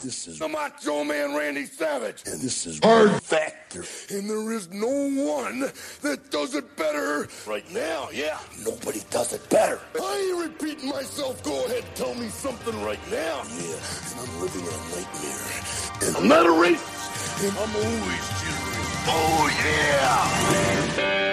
This is the Macho Man Randy Savage. And this is Hard Factor. And there is no one that does it better. Right now, yeah. Nobody does it better. I ain't repeating myself. Go ahead, tell me something right now. Yeah, and I'm living in a nightmare. And I'm not a racist. And I'm always cheering. Oh, yeah.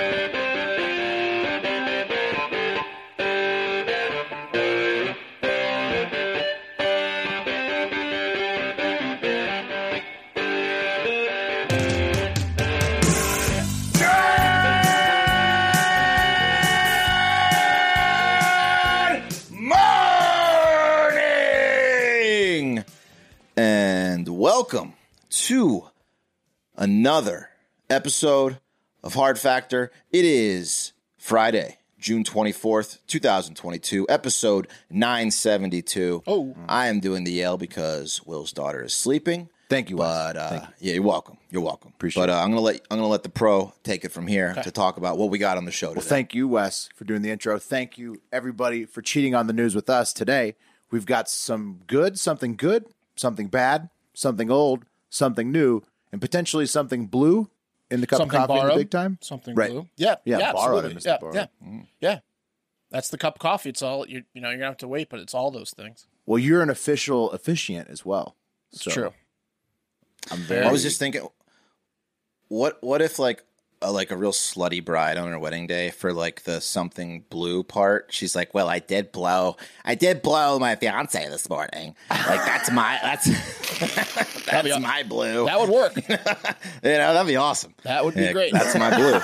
Welcome to another episode of Hard Factor. It is Friday, June 24th, 2022, episode 972. Oh. I am doing the Yale because Will's daughter is sleeping. Thank you, Wes. But Thank you. yeah, you're welcome. You're welcome. Appreciate it. I'm gonna let the pro take it from here to talk about what we got on the show today. Well, thank you, Wes, for doing the intro. Thank you, everybody, for cheating on the news with us today. We've got something good, something bad, something old, something new, and potentially something blue in the cup something of coffee borrowed, in the big time. Something Right. blue. Yeah. Borrowed. Absolutely. Mr. Yeah. Borrowed. Yeah. Yeah. That's the cup of coffee. It's all you're gonna have to wait, but it's all those things. Well, you're an officiant as well. It's true. I'm very. I was just thinking, what if like a real slutty bride on her wedding day for like the something blue part? She's like, well, I did blow my fiance this morning. Like that's my blue. That would work. That'd be awesome. That would be great. That's my blue.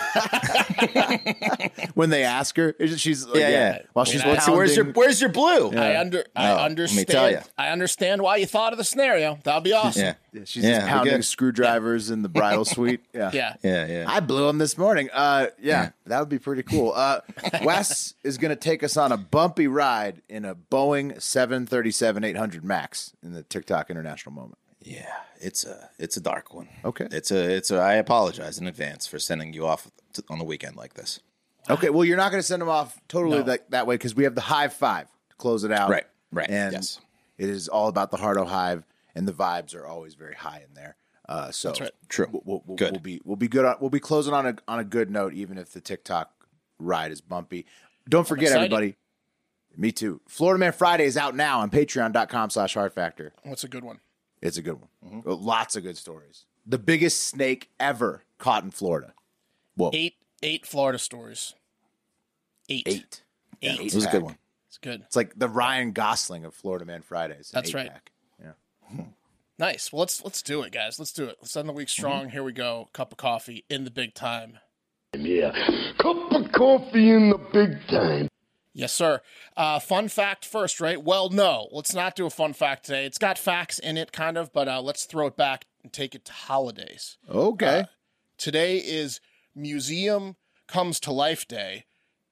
when they ask her, she's like, yeah. While she's Where's pounding. where's your blue? I understand. let me tell ya. I understand why you thought of the scenario. That'd be awesome. Yeah. Yeah, she's just Yeah, pounding okay. screwdrivers in the bridal suite. Yeah. Yeah. I blew him this morning. That would be pretty cool. Wes is going to take us on a bumpy ride in a Boeing 737-800 MAX in the TikTok International Moment. Yeah, it's a dark one. Okay. It's a. I apologize in advance for sending you off on the weekend like this. Okay, well, you're not going to send him off totally that way because we have the Hive 5 to close it out. Right. And yes. it is all about the Hardo Hive, and the vibes are always very high in there. So That's right. True. We'll be good. We'll be closing on a good note, even if the TikTok ride is bumpy. Don't forget, excited. everybody. Me too. Florida Man Friday is out now on Patreon.com/HardFactor. What's a good one? It's a good one. Lots of good stories. The biggest snake ever caught in Florida. Whoa, 8 Florida stories. 8. It was a good one. It's good. It's like the Ryan Gosling of Florida Man Fridays. That's right. Yeah. Nice. Well, let's do it, guys. Let's do it. Let's end the week strong. Here we go. Cup of coffee in the big time. Yeah. Cup of coffee in the big time. Yes, sir. Fun fact first, right? Well, no, let's not do a fun fact today. It's got facts in it, kind of, but let's throw it back and take it to holidays. Okay. Today is Museum Comes to Life Day,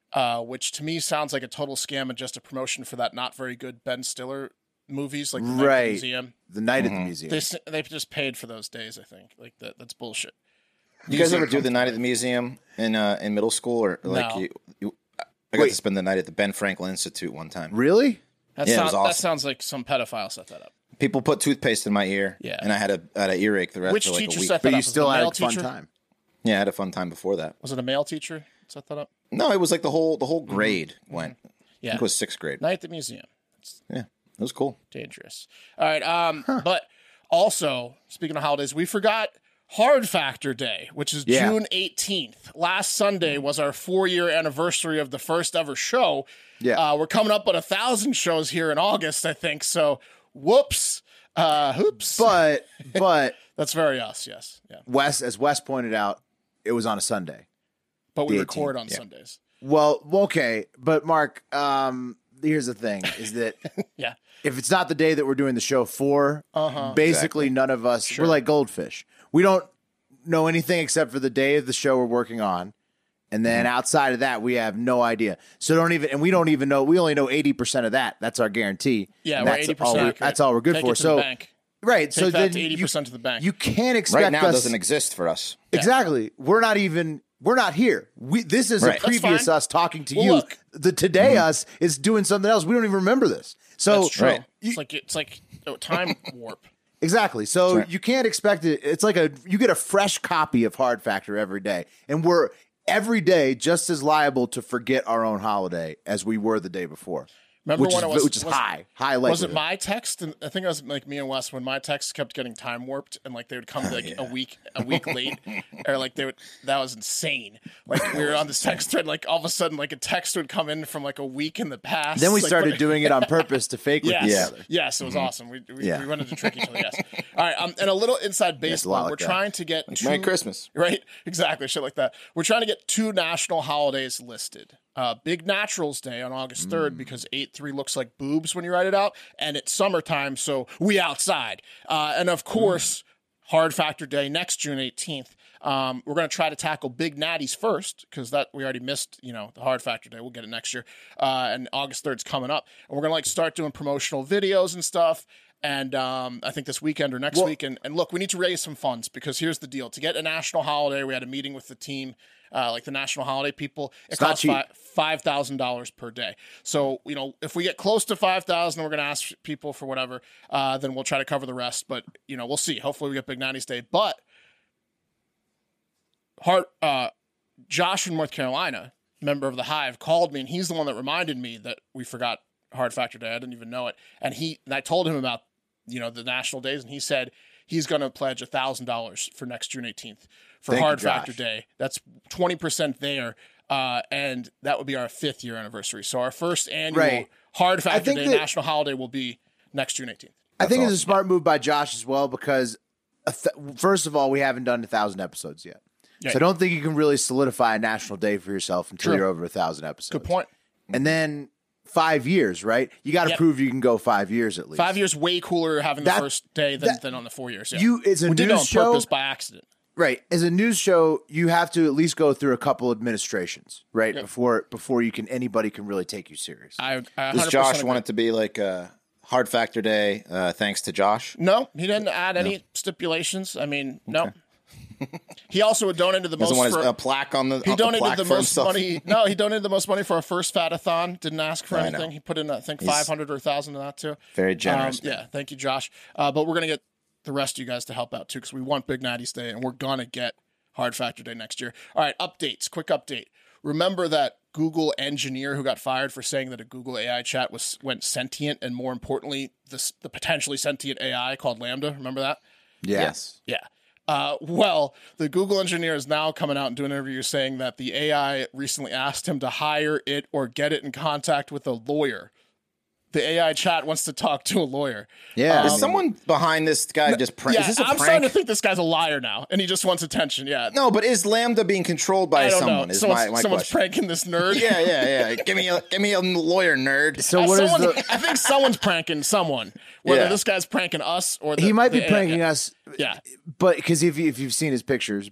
which to me sounds like a total scam and just a promotion for that not very good Ben Stiller movies, like the Night at the Museum. The Night at the Museum. They just paid for those days, I think. Like that's bullshit. You guys ever do the night at the museum in middle school, or like No. I got to spend the night at the Ben Franklin Institute one time. Really? That sounds like some pedophile set that up. People put toothpaste in my ear, and I had an earache the rest Which of like teacher a week. set that But up? you Was it still a had male a fun teacher? time. Yeah, I had a fun time before that. Was it a male teacher that set that up? No, it was like the whole grade went. I Yeah. think it was 6th grade. Night at the Museum. Yeah, it was cool. Dangerous. All right. But also, speaking of holidays, we forgot Hard Factor Day, which is June 18th. Last Sunday was our 4-year anniversary of the first ever show. Yeah. We're coming up on 1,000 shows here in August, I think. So, whoops. Hoops. But That's very us, yes. Yeah. as Wes pointed out, it was on a Sunday. But we The record 18th, on Sundays. Well, okay, but Mark, here's the thing: is that Yeah. if it's not the day that we're doing the show for, basically none of us we're like goldfish. We don't know anything except for the day of the show we're working on, and then outside of that, we have no idea. So we don't even know. We only know 80% of that. That's our guarantee. Yeah, And we're that's 80% all accurate. that's all we're good Take for. it to So the bank. right, Take so that then to 80% to the bank. You can't expect Right now, it us doesn't exist for us. exactly. We're not here. This is Right. a previous fine. us talking to Well, you. look. The today us is doing something else. We don't even remember this. So That's true. you- It's like a time warp. Exactly. So you can't expect it. It's like you get a fresh copy of Hard Factor every day. And we're every day just as liable to forget our own holiday as we were the day before. Remember which is high likelihood. Was it my text? And I think it was like me and Wes when my texts kept getting time warped and like they would come like a week late, or like that was insane. Like we were on this text thread, like all of a sudden like a text would come in from like a week in the past. Then we started doing it on purpose to fake with each other. Yes, it was awesome. We wanted to trick each other. Yes. All right. And a little inside baseball. We're trying to get Merry Christmas. Right. Exactly. Shit like that. We're trying to get 2 national holidays listed. Big Naturals Day on August 3rd because 8-3 looks like boobs when you write it out, and it's summertime, so we outside. And of course, Hard Factor Day next June 18th. We're going to try to tackle Big Natties first because that we already missed, the Hard Factor Day. We'll get it next year. And August 3rd is coming up, and we're going to start doing promotional videos and stuff. And I think this weekend or next week. And look, we need to raise some funds because here's the deal. To get a national holiday, we had a meeting with the team, like the national holiday people. It costs $5,000 per day. So, if we get close to 5,000, we're going to ask people for whatever. Then we'll try to cover the rest. But, we'll see. Hopefully we get Big Natties Day. But Josh in North Carolina, member of the Hive, called me, and he's the one that reminded me that we forgot Hard Factor Day. I didn't even know it. And I told him about, the national days, and he said he's going to pledge $1,000 for next June 18th for Hard Factor Day. That's 20% there. And that would be our 5th year anniversary. So our first annual Hard Factor Day national holiday will be next June 18th. I think it's a smart move by Josh as well because first of all, we haven't done 1,000 episodes yet. So I don't think you can really solidify a national day for yourself until you're over 1,000 episodes. Good point. And then 5 years, right? You got to prove you can go 5 years at least. 5 years way cooler having the first day than on the 4 years. Yeah. It's a we did it news on show purpose by accident. Right. As a news show, you have to at least go through a couple administrations, right? Yep. Before anybody can really take you serious. Does Josh want it to be like a Hard Factor Day thanks to Josh? No, he didn't add any stipulations. I mean, no. He also donated the most. Doesn't want a plaque on the. He donated the most himself. money. No, he donated the most money for our first fat-a-thon. Didn't ask for anything. He put in, I think, 500 or 1,000 to that too. Very generous. Thank you, Josh. But we're gonna get the rest of you guys to help out too because we want Big Natties Day and we're gonna get Hard Factor Day next year. All right, updates. Quick update. Remember that Google engineer who got fired for saying that a Google AI chat went sentient, and more importantly, the potentially sentient AI called LaMDA. Remember that? Yes. Yeah. Well, the Google engineer is now coming out and doing an interview saying that the AI recently asked him to hire it or get it in contact with a lawyer. The AI chat wants to talk to a lawyer. Yeah. Is someone behind this guy just prank? Yeah, is this a I'm prank? starting to think this guy's a liar now, and he just wants attention. Yeah. No, but is LaMDA being controlled by someone? Is my someone's question. pranking this nerd. Yeah. Give me a lawyer, nerd. So I think someone's pranking someone. Whether this guy's pranking us or he might be pranking us. Yeah. But because if you've seen his pictures,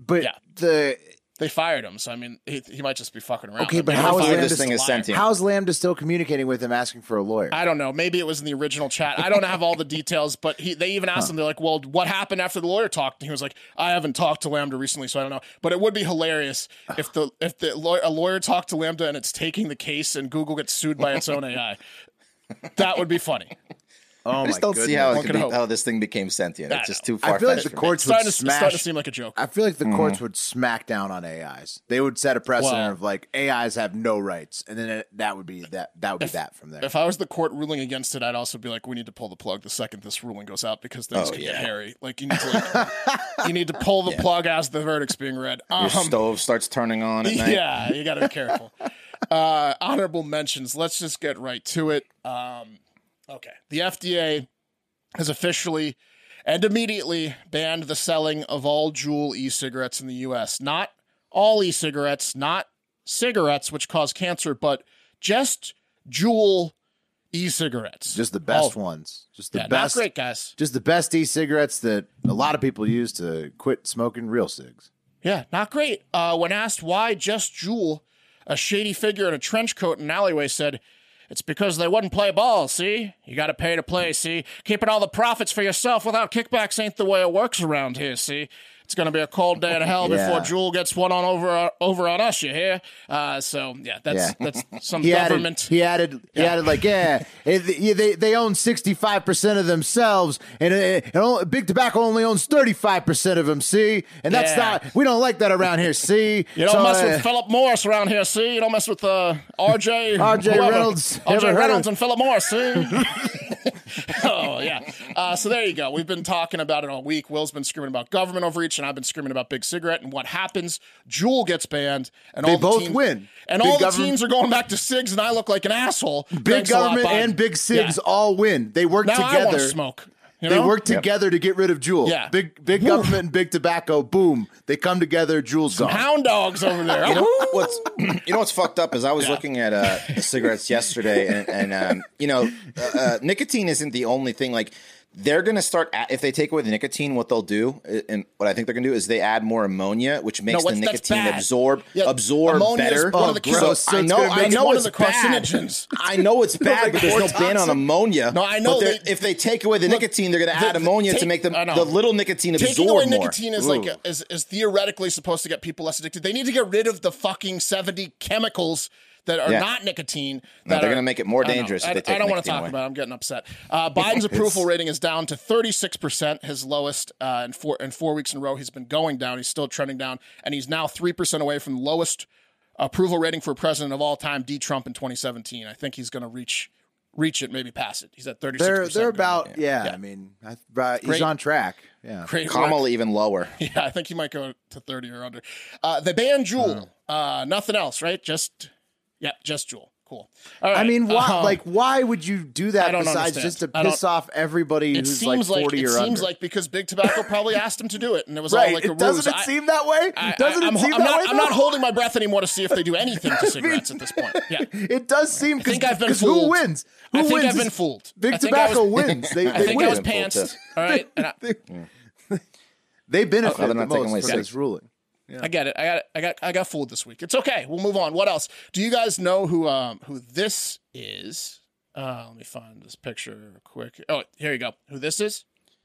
they fired him, so I mean, he might just be fucking around. Okay, but how is this thing is sentient? How is LaMDA still communicating with him, asking for a lawyer? I don't know. Maybe it was in the original chat. I don't have all the details, but they even asked him. They're like, "Well, what happened after the lawyer talked?" And he was like, "I haven't talked to LaMDA recently, so I don't know." But it would be hilarious if a lawyer talked to LaMDA and it's taking the case, and Google gets sued by its own AI. That would be funny. I just don't see how this thing became sentient. It's just too far. I feel like the courts would smash. It's starting to seem like a joke. I feel like the courts would smack down on AIs. They would set a precedent of like AIs have no rights, and then that would be that from there. If I was the court ruling against it, I'd also be like, we need to pull the plug the second this ruling goes out because things can get hairy. Like you need to pull the plug as the verdict's being read. Your stove starts turning on at night. Yeah, you got to be careful. Honorable mentions. Let's just get right to it. Okay. The FDA has officially and immediately banned the selling of all Juul e-cigarettes in the U.S. Not all e-cigarettes, not cigarettes, which cause cancer, but just Juul e-cigarettes. Just the best ones. Just the best. Not great, guys. Just the best e-cigarettes that a lot of people use to quit smoking real cigs. Yeah, not great. When asked why just Juul, a shady figure in a trench coat in an alleyway said, "It's because they wouldn't play ball, see? You got to pay to play, see? Keeping all the profits for yourself without kickbacks ain't the way it works around here, see? It's going to be a cold day in hell before Jewel gets one on over on us. You hear? That's some government. He added like, they own 65% of themselves, and Big Tobacco only owns 35% of them. See, and that's not. We don't like that around here. See, you don't mess with Philip Morris around here. See, you don't mess with R.J. Reynolds, R.J. Reynolds, and Philip Morris. See. Oh yeah. So there you go. We've been talking about it all week. Will's been screaming about government overreach, and I've been screaming about Big Cigarette. And what happens? Juul gets banned, and they both win. And all the teens are going back to cigs, and I look like an asshole. Big government and big cigs all win. They work together. I want to smoke. They work together to get rid of Juul. Yeah. Big government and big tobacco, boom. They come together, Juul's gone. Hound dogs over there. You know what's fucked up is I was looking at cigarettes yesterday, and nicotine isn't the only thing. Like, they're going to start, if they take away the nicotine, what they'll do, and what I think they're going to do is they add more ammonia, which makes the nicotine absorb better. One of the I know it's carcinogens. I know it's bad, but there's no ban on ammonia. No, I know. If they take away the nicotine, they're going to add ammonia to make the little nicotine absorb Taking away more. Nicotine is is theoretically supposed to get people less addicted. They need to get rid of the fucking 70 chemicals that are not nicotine. They're going to make it more dangerous if they take I don't want to nicotine talk away. about it. I'm getting upset. Biden's approval rating is down to 36%, his lowest in 4 weeks in a row. He's been going down. He's still trending down, and he's now 3% away from the lowest approval rating for a president of all time, D. Trump in 2017. I think he's going to reach it, maybe pass it. He's at 36%. They're about, I mean, he's on track. Yeah. Kamala even lower. Yeah, I think he might go to 30 or under. They banned Juul. Nothing else, right? Just Juul. Cool. All right. I mean, why would you do that besides just to piss off everybody who's like 40 or under? It seems like because Big Tobacco probably asked him to do it, and it was right. all like a ruse. Doesn't it seem that way? I'm not holding my breath anymore to see if they do anything to cigarettes at this point. Yeah, it does seem. I think I've been fooled. Who wins? I think I've been fooled. Big Tobacco wins. They think win. I was pantsed. All right, they benefit the most from this ruling. Yeah. I get it. I got fooled this week. It's okay. We'll move on. What else? Do you guys know who this is? Let me find this picture quick. Oh, here you go. Who this is?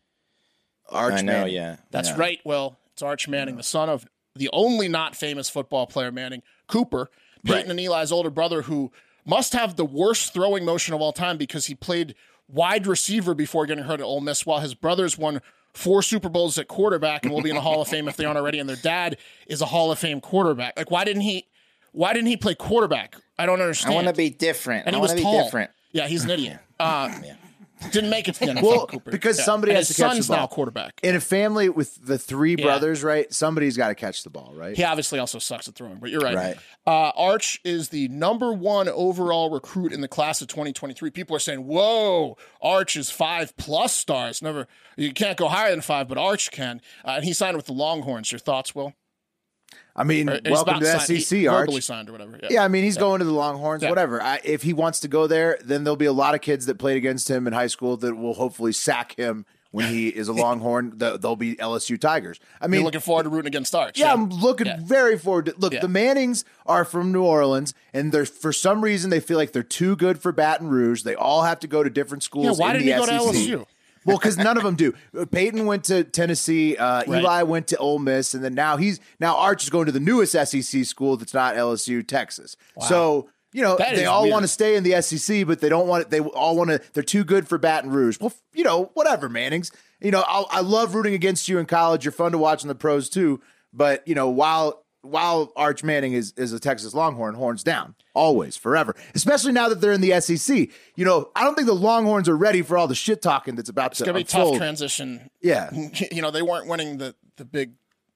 Arch Manning. Yeah. That's right, Will. It's Arch Manning, the son of the only not famous football player Manning, Cooper, Peyton and Eli's older brother, who must have the worst throwing motion of all time because he played wide receiver before getting hurt at Ole Miss, while his brothers won 4 Super Bowls at quarterback and will be in the Hall of Fame if they aren't already. And their dad is a Hall of Fame quarterback. Like, why didn't he play quarterback? I don't understand. I want to be different. And he was tall. Yeah, he's an idiot. Didn't make it to the NFL. Well, Cooper. because somebody has to catch the ball. His son's now quarterback. In a family with the 3 brothers, right? Somebody's got to catch the ball, right? He obviously also sucks at throwing, but you're right. Arch is the number 1 overall recruit in the class of 2023. People are saying, "Whoa, Arch is 5+ stars. You can't go higher than 5, but Arch can." And he signed with the Longhorns. Your thoughts, Will? I mean, welcome to SEC, Arch. Verbally signed or whatever. Yeah, I mean, he's going to the Longhorns, whatever. If he wants to go there, then there'll be a lot of kids that played against him in high school that will hopefully sack him when he is a Longhorn. They'll be LSU Tigers. I mean, you're looking forward to rooting against Arch. Yeah, I'm looking very forward to. Look, the Mannings are from New Orleans, and they're for some reason they feel like they're too good for Baton Rouge. They all have to go to different schools. Yeah, why didn't he go to SEC. LSU? Well, because none of them do. Peyton went to Tennessee. Eli went to Ole Miss, and then now Arch is going to the newest SEC school that's not LSU, Texas. Wow. So they all want to stay in the SEC, but they don't want it. They all want to. They're too good for Baton Rouge. Well, whatever, Mannings. I love rooting against you in college. You're fun to watch in the pros too. But while Arch Manning is a Texas Longhorn, horns down, always, forever. Especially now that they're in the SEC. I don't think the Longhorns are ready for all the shit talking that's about to unfold. It's going to be a tough transition. Yeah. They weren't winning the Big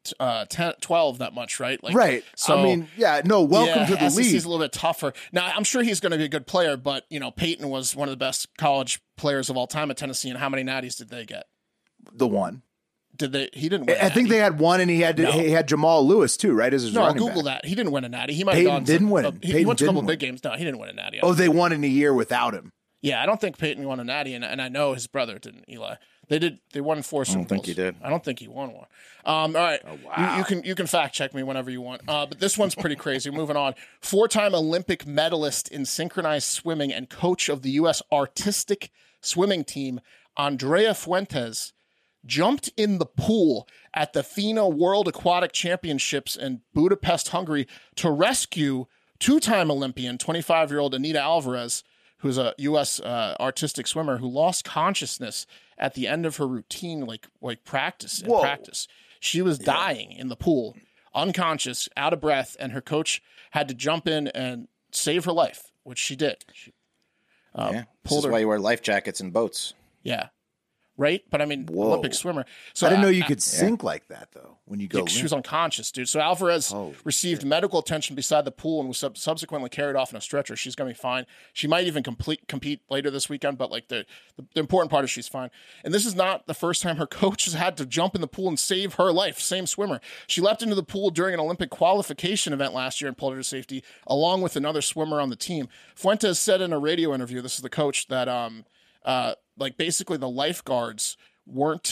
12 that much, right? Right. So, I mean, welcome to the league. SEC's a little bit tougher. Now, I'm sure he's going to be a good player, but, Peyton was one of the best college players of all time at Tennessee, and how many natties did they get? The one. Did they? He didn't win. I think they had one, and he had Jamal Lewis too, right? As his running Google back. that. He didn't win a natty. He might have gone. Didn't win it. He went to a couple big games. No, he didn't win a natty. Oh, they won in a year without him. Yeah, I don't think Peyton won a natty, and I know his brother didn't. Eli, they did. They won 4 Super Bowls. I don't think he did. I don't think he won one. All right, you can fact check me whenever you want. But this one's pretty crazy. Moving on. 4-time Olympic medalist in synchronized swimming and coach of the U.S. artistic swimming team, Andrea Fuentes, jumped in the pool at the FINA World Aquatic Championships in Budapest, Hungary, to rescue two-time Olympian, 25-year-old Anita Alvarez, who's a U.S. Artistic swimmer who lost consciousness at the end of her routine, like practice. In practice, she was dying in the pool, unconscious, out of breath, and her coach had to jump in and save her life, which she did. She This is why you wear life jackets in boats. Yeah. Right? But I mean, Olympic swimmer. So I didn't know you could sink like that, though, when you go she was unconscious, dude. So Alvarez received medical attention beside the pool and was subsequently carried off in a stretcher. She's going to be fine. She might even compete later this weekend, but like the important part is she's fine. And this is not the first time her coach has had to jump in the pool and save her life. Same swimmer. She leapt into the pool during an Olympic qualification event last year and pulled her to safety, along with another swimmer on the team. Fuentes said in a radio interview, this is the coach, that like basically the lifeguards weren't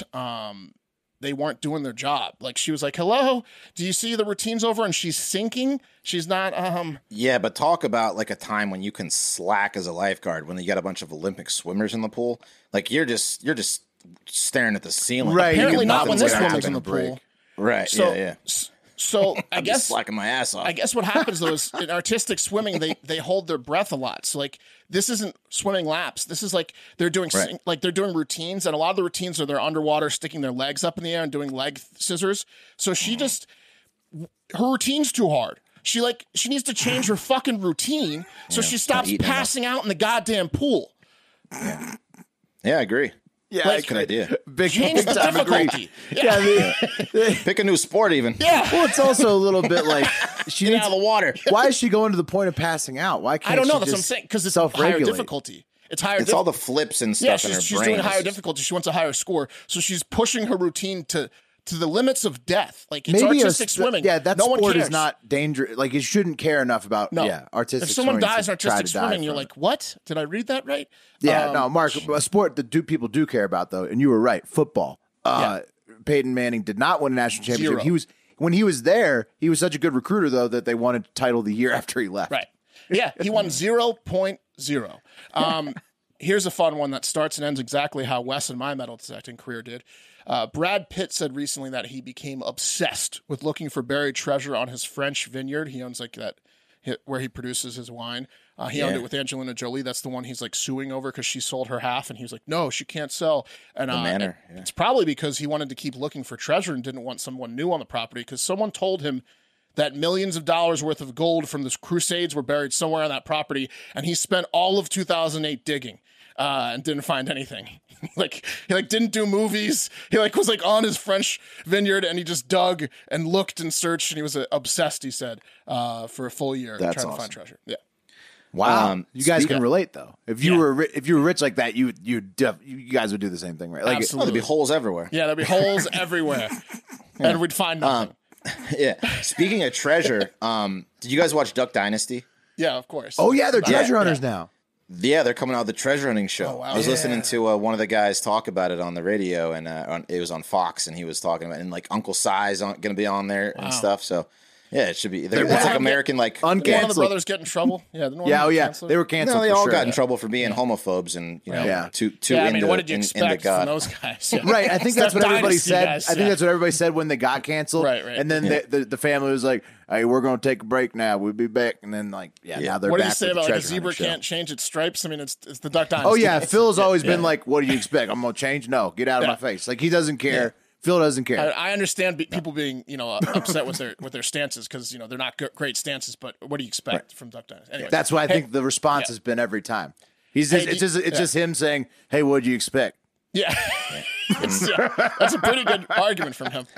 doing their job. Like she was like, hello, do you see the routine's over? And she's sinking. She's not, Yeah, but talk about like a time when you can slack as a lifeguard when you got a bunch of Olympic swimmers in the pool. Like you're just staring at the ceiling. Right. apparently not when Nothing's this gonna woman's in happen. the pool. Right. So, yeah. So I I'm guess just slacking my ass off. I guess what happens though is in artistic swimming, they hold their breath a lot. So like this isn't swimming laps. This is like they're doing they're doing routines, and a lot of the routines are they're underwater, sticking their legs up in the air and doing leg scissors. So she her routine's too hard. She needs to change her fucking routine so she stops passing out in the goddamn pool. Yeah, I agree. Yeah, Like, Good idea. big Change the time agree. difficulty. Pick a new sport, even. Yeah. Well, it's also a little bit like she Get needs out of the water. Why is she going to the point of passing out? Why can't I don't know. she That's what I'm just saying. Because it's higher self-regulate? difficulty. It's higher. It's all the flips and yeah. stuff in her She's brain. doing higher It's just- difficulty. She wants a higher score, so she's pushing her routine to the limits of death. Like it's artistic swimming. Yeah, that no one sport cares. is not dangerous. Like you shouldn't care enough about No. artistic. If someone swimming dies to in try artistic to die swimming, you're from like, what? Did I read that right? Yeah, no, Mark, a sport that people do care about, though, and you were right, football. Peyton Manning did not win a national championship. Zero. When he was there, he was such a good recruiter, though, that they wanted to title the year after he left. Right. Yeah, he won 0.0. Here's a fun one that starts and ends exactly how Wes and my metal detecting career did. Brad Pitt said recently that he became obsessed with looking for buried treasure on his French vineyard. He owns like that where he produces his wine. He owned it with Angelina Jolie. That's the one he's like suing over because she sold her half, and he was like, "No, she can't sell." And manor, it's probably because he wanted to keep looking for treasure and didn't want someone new on the property. Because someone told him that millions of dollars worth of gold from the Crusades were buried somewhere on that property, and he spent all of 2008 digging and didn't find anything. He didn't do movies. He was on his French vineyard, and he just dug and looked and searched, and he was obsessed. He said for a full year trying to find treasure. Yeah. Wow, you guys can relate though. If you were rich like that, you guys would do the same thing, right? Like, Absolutely. There'd be holes everywhere. Yeah, there'd be holes everywhere, and we'd find nothing. Yeah. Speaking of treasure, did you guys watch Duck Dynasty? Yeah, of course. oh yeah, they're treasure hunters now. Yeah, they're coming out with the treasure hunting show. Oh, wow. I was listening to one of the guys talk about it on the radio, and it was on Fox, and he was talking about it, and like Uncle Si's going to be on there and stuff. So yeah, it should be. It's like American, like One of the Uncanceled. brothers get in trouble. Yeah, They were canceled. No, they for all sure. got in trouble for being homophobes and too Yeah, I into, mean, what did you into expect God. from those guys? Yeah. Right, I think that's what everybody Dynasty said. guys, I think that's what everybody said when they got canceled. Right. And then the family was like, "Hey, we're going to take a break now. We'll be back." And then now they're What did back. you say with about the like a treasure zebra hunting show. can't change its stripes? I mean, it's the Duck Dynasty. Oh yeah, Phil's always been like, "What do you expect? I'm going to change? No, get out of my face." Like he doesn't care. Phil doesn't care. I understand people being upset with their stances because they're not great stances. But what do you expect from Duck Dynasty? Anyway, That's why I think the response has been every time. It's just him saying, "Hey, what do you expect?" yeah. That's a pretty good argument from him.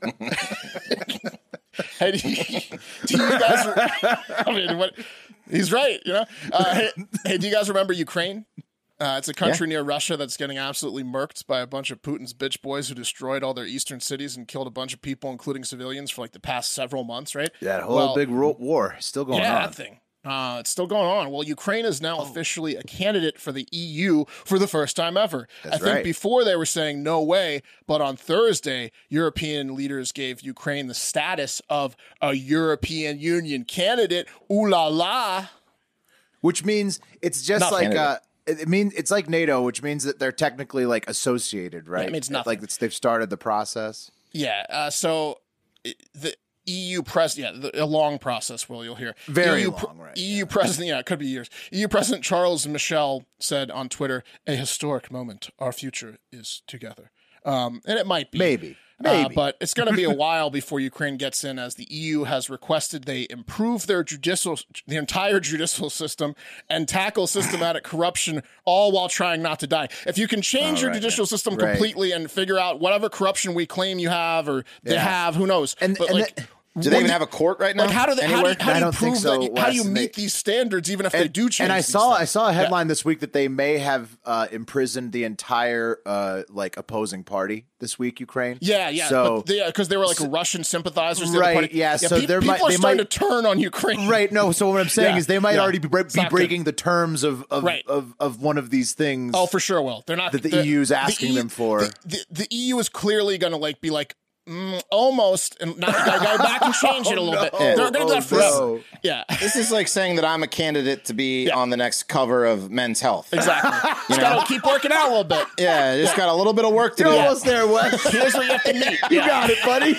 Hey, do you guys? I mean, what? He's right. Hey, do you guys remember Ukraine? It's a country near Russia that's getting absolutely murked by a bunch of Putin's bitch boys who destroyed all their eastern cities and killed a bunch of people, including civilians, for like the past several months, right? That whole big war still going on. That thing. It's still going on. Well, Ukraine is now officially a candidate for the EU for the first time ever. I think before they were saying no way, but on Thursday, European leaders gave Ukraine the status of a European Union candidate. Ooh la la. Which means it's just Not like Canada. it means it's like NATO, which means that they're technically like associated, right? It means nothing. Like they've started the process. Yeah. So the EU president, a long process, you'll hear. Very long, right? EU president, it could be years. EU President Charles Michel said on Twitter, "A historic moment. Our future is together." And it might be. Maybe. But it's going to be a while before Ukraine gets in, as the EU has requested they improve the entire judicial system and tackle systematic corruption, all while trying not to die. If you can change your judicial system completely and figure out whatever corruption we claim you have or they have, who knows? Do they even have a court right now? Like, how do you don't prove think so, that? How do you Wes. meet these standards, even if they do change? And I these saw things? a headline this week that they may have imprisoned the entire opposing party this week, Ukraine. Yeah. So because they were like Russian sympathizers, right? Party. Yeah. So people are starting to turn on Ukraine. Right. No. So what I'm saying is they might already be breaking the terms of one of these things. Oh, for sure. Will they're not that the EU is asking them for? The EU is clearly going to be like. Almost, and not go back and change it a little bit. They're going to do that forever. Yeah, this is like saying that I'm a candidate to be on the next cover of Men's Health. Exactly. Just got to keep working out a little bit. Yeah, just got a little bit of work to do. You're almost there, Wes. Here's where you have to meet. You got it, buddy.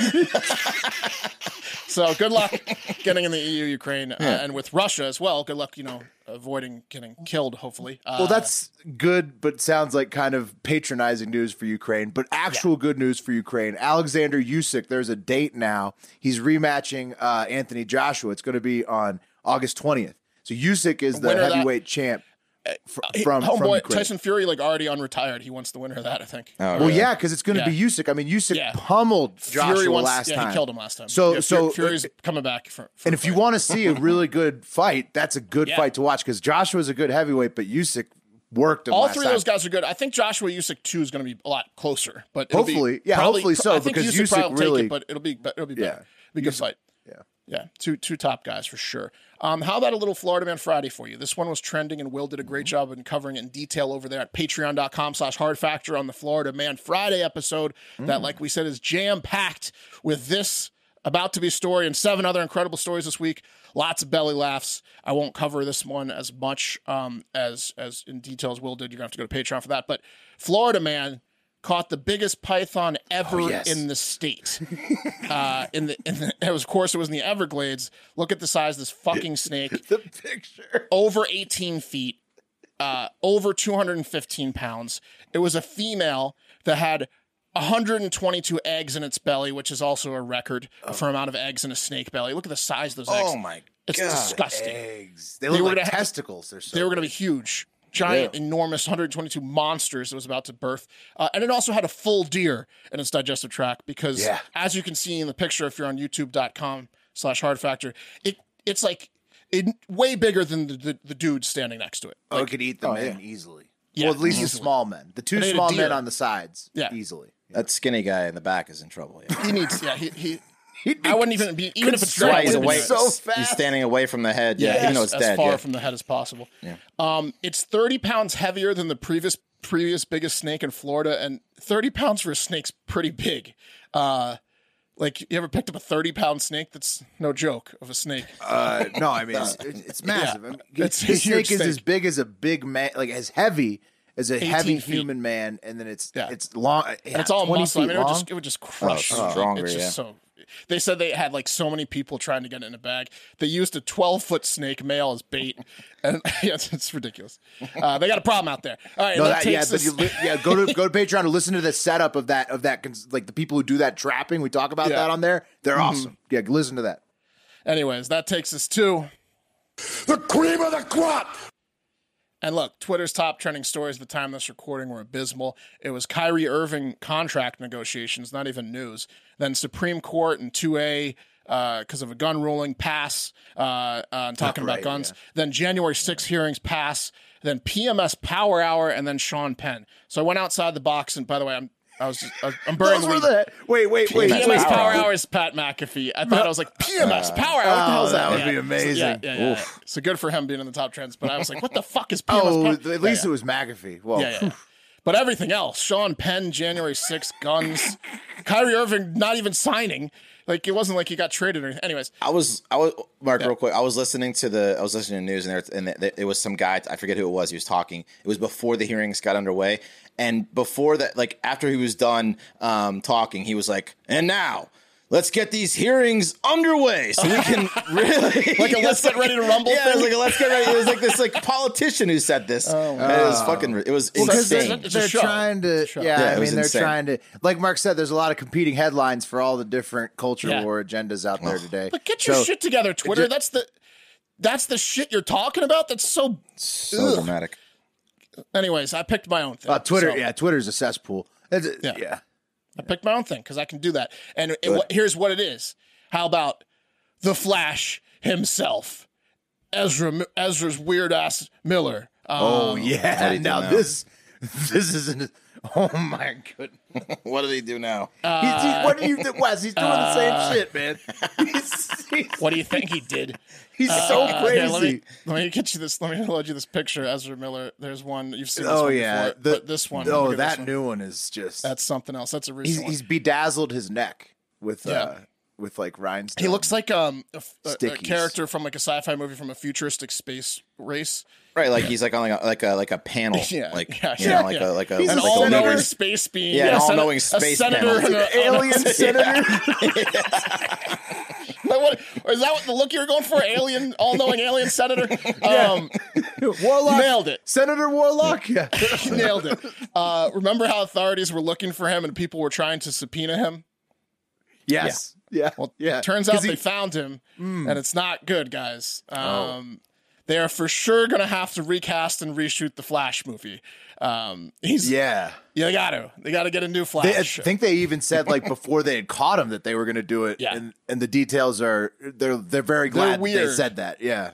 So good luck getting in the EU, Ukraine, and with Russia as well. Good luck, avoiding getting killed, hopefully. Well, that's good, but sounds like kind of patronizing news for Ukraine, but actual good news for Ukraine. Alexander Usyk, there's a date now. He's rematching Anthony Joshua. It's going to be on August 20th. So Usyk is the heavyweight champ from Ukraine. Tyson Fury, already unretired. He wants the winner of that, I think. Oh, well, really? yeah, because it's going to be Usyk. I mean, Usyk pummeled Joshua last time. He killed him last time. So Fury's coming back. And if you want to see a really good fight, that's a good fight to watch, because Joshua's a good heavyweight, but Usyk worked him all last three time. of those guys are good. I think Joshua Usyk 2 is going to be a lot closer, but hopefully so, I think because Usyk Usyk really, but it'll be better. Be a good fight. Yeah, two top guys for sure. How about a little Florida Man Friday for you? This one was trending, and Will did a great job in covering it in detail over there at patreon.com/Hard Factor on the Florida Man Friday episode that, like we said, is jam-packed with this about to be story and 7 other incredible stories this week. Lots of belly laughs. I won't cover this one as much as in detail as Will did. You're going to have to go to Patreon for that. But Florida Man caught the biggest python ever in the state. Of course, it was in the Everglades. Look at the size of this fucking snake. the picture. Over 18 feet, over 215 pounds. It was a female that had 122 eggs in its belly, which is also a record for amount of eggs in a snake belly. Look at the size of those eggs. Oh my God. It's disgusting. Eggs. They look like testicles. They were going to be huge. Giant, enormous 122 monsters that was about to birth. And it also had a full deer in its digestive tract because, as you can see in the picture, if you're on youtube.com/Hard Factor, it's way bigger than the dude standing next to it. It could eat the men easily. Yeah, well, at least the small men. The 2 small men on the sides, easily. That skinny guy in the back is in trouble. Yeah. He needs, I wouldn't even be, even if it's Flies dead, away so fast. He's standing away from the head. Yeah, even though it's dead. As far from the head as possible. Yeah. It's 30 pounds heavier than the previous biggest snake in Florida, and 30 pounds for a snake's pretty big. You ever picked up a 30-pound snake? That's no joke of a snake. No, I mean it's massive. I mean, It's a this huge snake is snake. as big as a big man, as heavy as a heavy feet. human man, and then it's long. And it's all 20 muscle. I feet mean, long. it would just crush. stronger, It's just so. They said they had so many people trying to get it in a bag. They used a 12-foot snake male as bait, and it's ridiculous. They got a problem out there. All right, go to Patreon to listen to the setup of that the people who do that trapping. We talk about that on there. They're awesome. Yeah, listen to that. Anyways, that takes us to The cream of the crop! And look, Twitter's top trending stories at the time of this recording were abysmal. It was Kyrie Irving contract negotiations, not even news. Then Supreme Court and 2A, because of a gun ruling, pass, talking about guns. Yeah. Then January 6 hearings pass. Then PMS Power Hour, and then Sean Penn. So I went outside the box, and by the way, I'm burning the weed. Wait. PMS Power Hour is Pat McAfee. I thought I was like, PMS Power Hour? What the hell is that? That would be amazing. Yeah. So good for him being in the top trends. But I was like, what the fuck is PMS Power? At least it was McAfee. Well, yeah. But everything else, Sean Penn, January 6th, guns, Kyrie Irving not even signing. Like, it wasn't like he got traded or anything. Anyways, I was Mark, real quick. I was listening to news, and it was some guy. I forget who it was. He was talking. It was before the hearings got underway, and before that, like after he was done talking, he was like, "And now, let's get these hearings underway so we can really like a let's get ready to rumble." Yeah, thing? it was like a let's get ready. It was like this like politician who said this. Oh, and it was fucking. It was insane. It's a They're show. trying to, Yeah, it was they're insane. trying to, like Mark said, there's a lot of competing headlines for all the different culture Yeah. war agendas out there today. But get your So, shit together, Twitter. That's the shit you're talking about. That's so So dramatic. Anyways, I picked my own thing. Twitter, So, Twitter's a cesspool. Yeah. Yeah. I picked my own thing because I can do that. And here's what it is. How about the Flash himself, Ezra's weird ass Miller? Oh What yeah. did he do Now now? this isn't. Oh my goodness. What did he do now? What do you think, Wes? He's doing the same shit, man. He's What do you think he did? so Here, crazy. let me get you this. Let me load you this picture, Ezra Miller. There's one you've seen. This Oh one yeah, before, but this one. Oh, look at this that one. new one is just. That's something else. That's a recent one. He's bedazzled his neck with Yeah. with like rhinestones. He looks like a Stickies. character from like a sci-fi movie from a futuristic space race. Right, like he's like on like a panel, Yeah, like yeah, you know, yeah. like Yeah. a like a He's An like a all-knowing leader. space being. Yeah, an a all-knowing sen- space a senator. panel. And a, alien senator. What, is that what the look you were going for? Alien, all-knowing alien senator. Warlock. Nailed it. Senator Warlock. Yeah. Nailed it. Remember how authorities were looking for him and people were trying to subpoena him? Yes. Yeah. Well, yeah. turns out 'Cause they he- found him, and it's not good, guys. They are for sure going to have to recast and reshoot the Flash movie. They Yeah. got to get a new I Flash. think they even said like before they had caught him that they were going to do it. Yeah. And the details are they're very glad that they weird. said that. Yeah.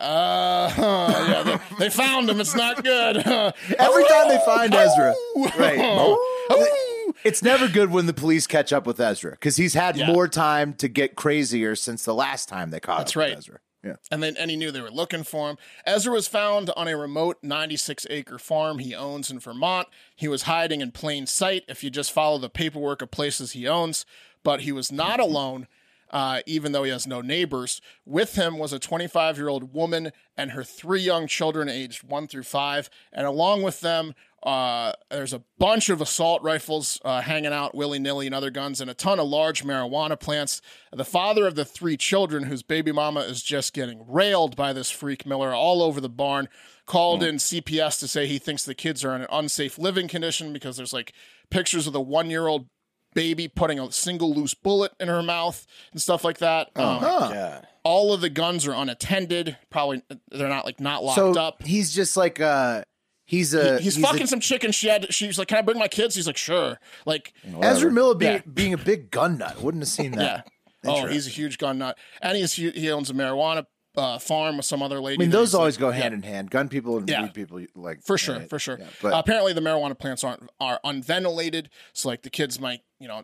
yeah, they found him. It's not good. Every time they find Ezra, right? It's never good when the police catch up with Ezra because he's had Yeah. more time to get crazier since the last time they caught That's up right. with Ezra. Yeah. And he knew they were looking for him. Ezra was found on a remote 96-acre farm he owns in Vermont. He was hiding in plain sight if you just follow the paperwork of places he owns, but he was not alone, even though he has no neighbors. With him was a 25-year-old woman and her 3 young children aged 1 through 5, and along with them, there's a bunch of assault rifles hanging out willy-nilly and other guns and a ton of large marijuana plants. The father of the 3 children, whose baby mama is just getting railed by this freak Miller all over the barn, called in CPS to say he thinks the kids are in an unsafe living condition because there's like pictures of the 1-year-old baby putting a single loose bullet in her mouth and stuff like that. Yeah. All of the guns are unattended. Probably they're not locked So up. he's just like he's Fucking some chicken shed. She's like, "Can I bring my kids?" He's like, "Sure." Like, Ezra Miller Yeah. being a big gun nut. Wouldn't have seen that. yeah. Oh, he's a huge gun nut, and he owns a marijuana farm with some other lady. I mean, that those he's always like- go yeah. hand in hand. Gun people and Yeah. weed people like For sure, right? for sure. Yeah, but Apparently, the marijuana plants are unventilated, so like the kids might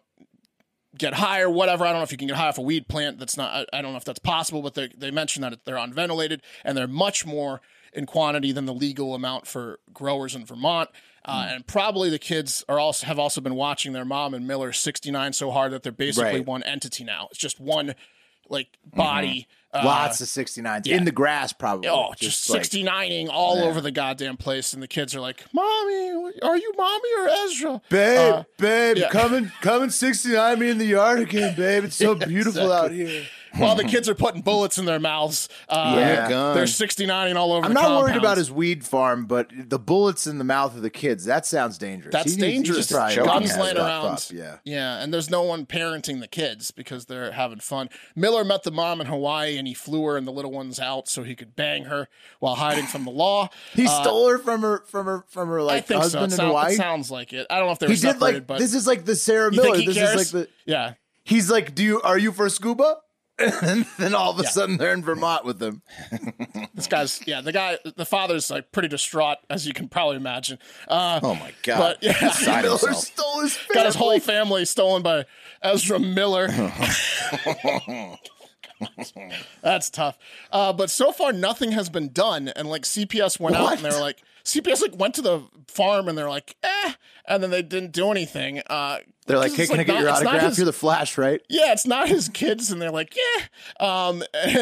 get high or whatever. I don't know if you can get high off a weed plant. That's not. I don't know if that's possible, but they mentioned that they're unventilated and they're much more in quantity than the legal amount for growers in Vermont. And probably the kids have also been watching their mom and Miller 69 so hard that they're basically Right. one entity now. It's just one like body. lots of 69s yeah. in the grass, probably. Oh, just 69ing all over the goddamn place, and the kids are like, "Mommy, are you Mommy or Ezra?" babe, yeah. come and 69 me in the yard again, babe. It's so beautiful out here. While the kids are putting bullets in their mouths, Yeah. they're 69ing all over. I'm the not worried compounds. about his weed farm, but the bullets in the mouth of the kids, that sounds dangerous. That's He needs- he dangerous. should probably Guns have laying that around. up, yeah. Yeah, and there's no one parenting the kids because they're having fun. Miller met the mom in Hawaii, and he flew her and the little ones out so he could bang her while hiding from the law. He stole her from her I like think so. husband It in Hawaii. sounds like it. I don't know if they were He did separated, like but this is like the Sarah you think Miller. he This cares? is like the Yeah. he's like, are you for scuba? And then all of a sudden they're in Vermont with him. This guy's the father's like pretty distraught, as you can probably imagine. Oh my god. But yeah, Beside Miller himself. stole his family. got his whole family stolen by Ezra Miller. That's tough. But so far nothing has been done, and like CPS went out and they were like, CPS like went to the farm and they're like, and then they didn't do anything. They're like, hey, can I get your autograph? You're the Flash, right? Yeah, it's not his kids, and they're like, yeah.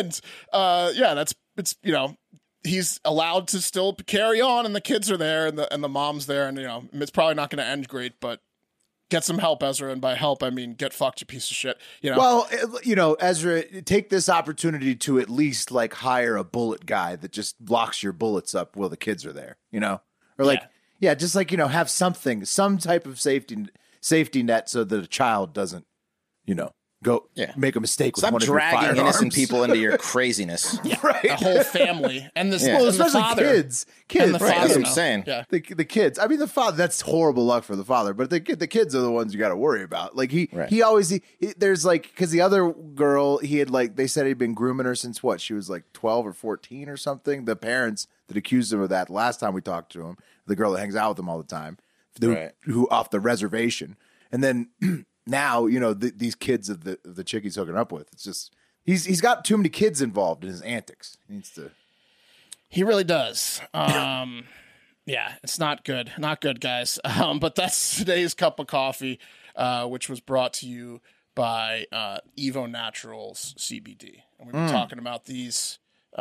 It's he's allowed to still carry on, and the kids are there, and the mom's there, and it's probably not going to end great, but get some help, Ezra, and by help I mean get fucked, you piece of shit. Well, Ezra, take this opportunity to at least like hire a bullet guy that just locks your bullets up while the kids are there, or like just like have some type of safety net so that a child doesn't, go make a mistake. Stop with one dragging of your innocent people into your craziness. Right. A whole family and this, well, and the especially father. kids. And the Right, that's father. what I'm saying. Yeah. The kids. I mean, the father. That's horrible luck for the father. But the kids are the ones you got to worry about. Like he always there's like because the other girl he had like they said he'd been grooming her since what she was like 12 or 14 or something. The parents that accused him of that last time we talked to him, the girl that hangs out with him all the time, who off the reservation, and then now these kids of the chick he's hooking up with. It's just he's got too many kids involved in his antics. He needs to. He really does. Yeah, it's not good. Not good, guys. But that's today's cup of coffee, which was brought to you by Evo Naturals CBD. And we've been talking about these,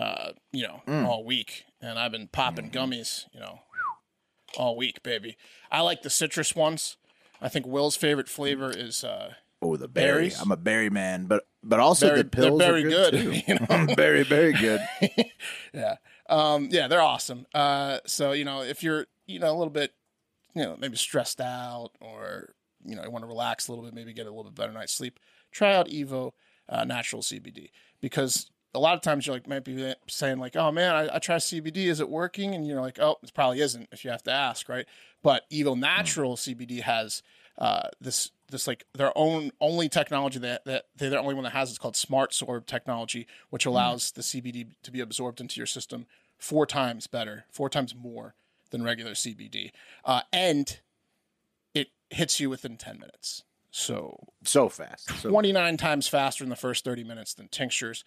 all week. And I've been popping gummies, all week, baby. I like the citrus ones. I think Will's favorite flavor is the berry. berries. I'm a berry man, but also the pills they're very are good. too. Very, very good. Yeah. They're awesome. So, if you're, a little bit, maybe stressed out or, you want to relax a little bit, maybe get a little bit better night's sleep, try out Evo Natural CBD, because a lot of times might be saying like, oh man, I try CBD. Is it working? And you're like, oh, it probably isn't if you have to ask. Right. But Evo Natural CBD has, this like their only technology that they're the only one that has. It's called Smart Sorb technology, which allows the CBD to be absorbed into your system 4 times better, 4 times more than regular CBD. And it hits you within 10 minutes. So fast. 29 times faster in the first 30 minutes than tinctures.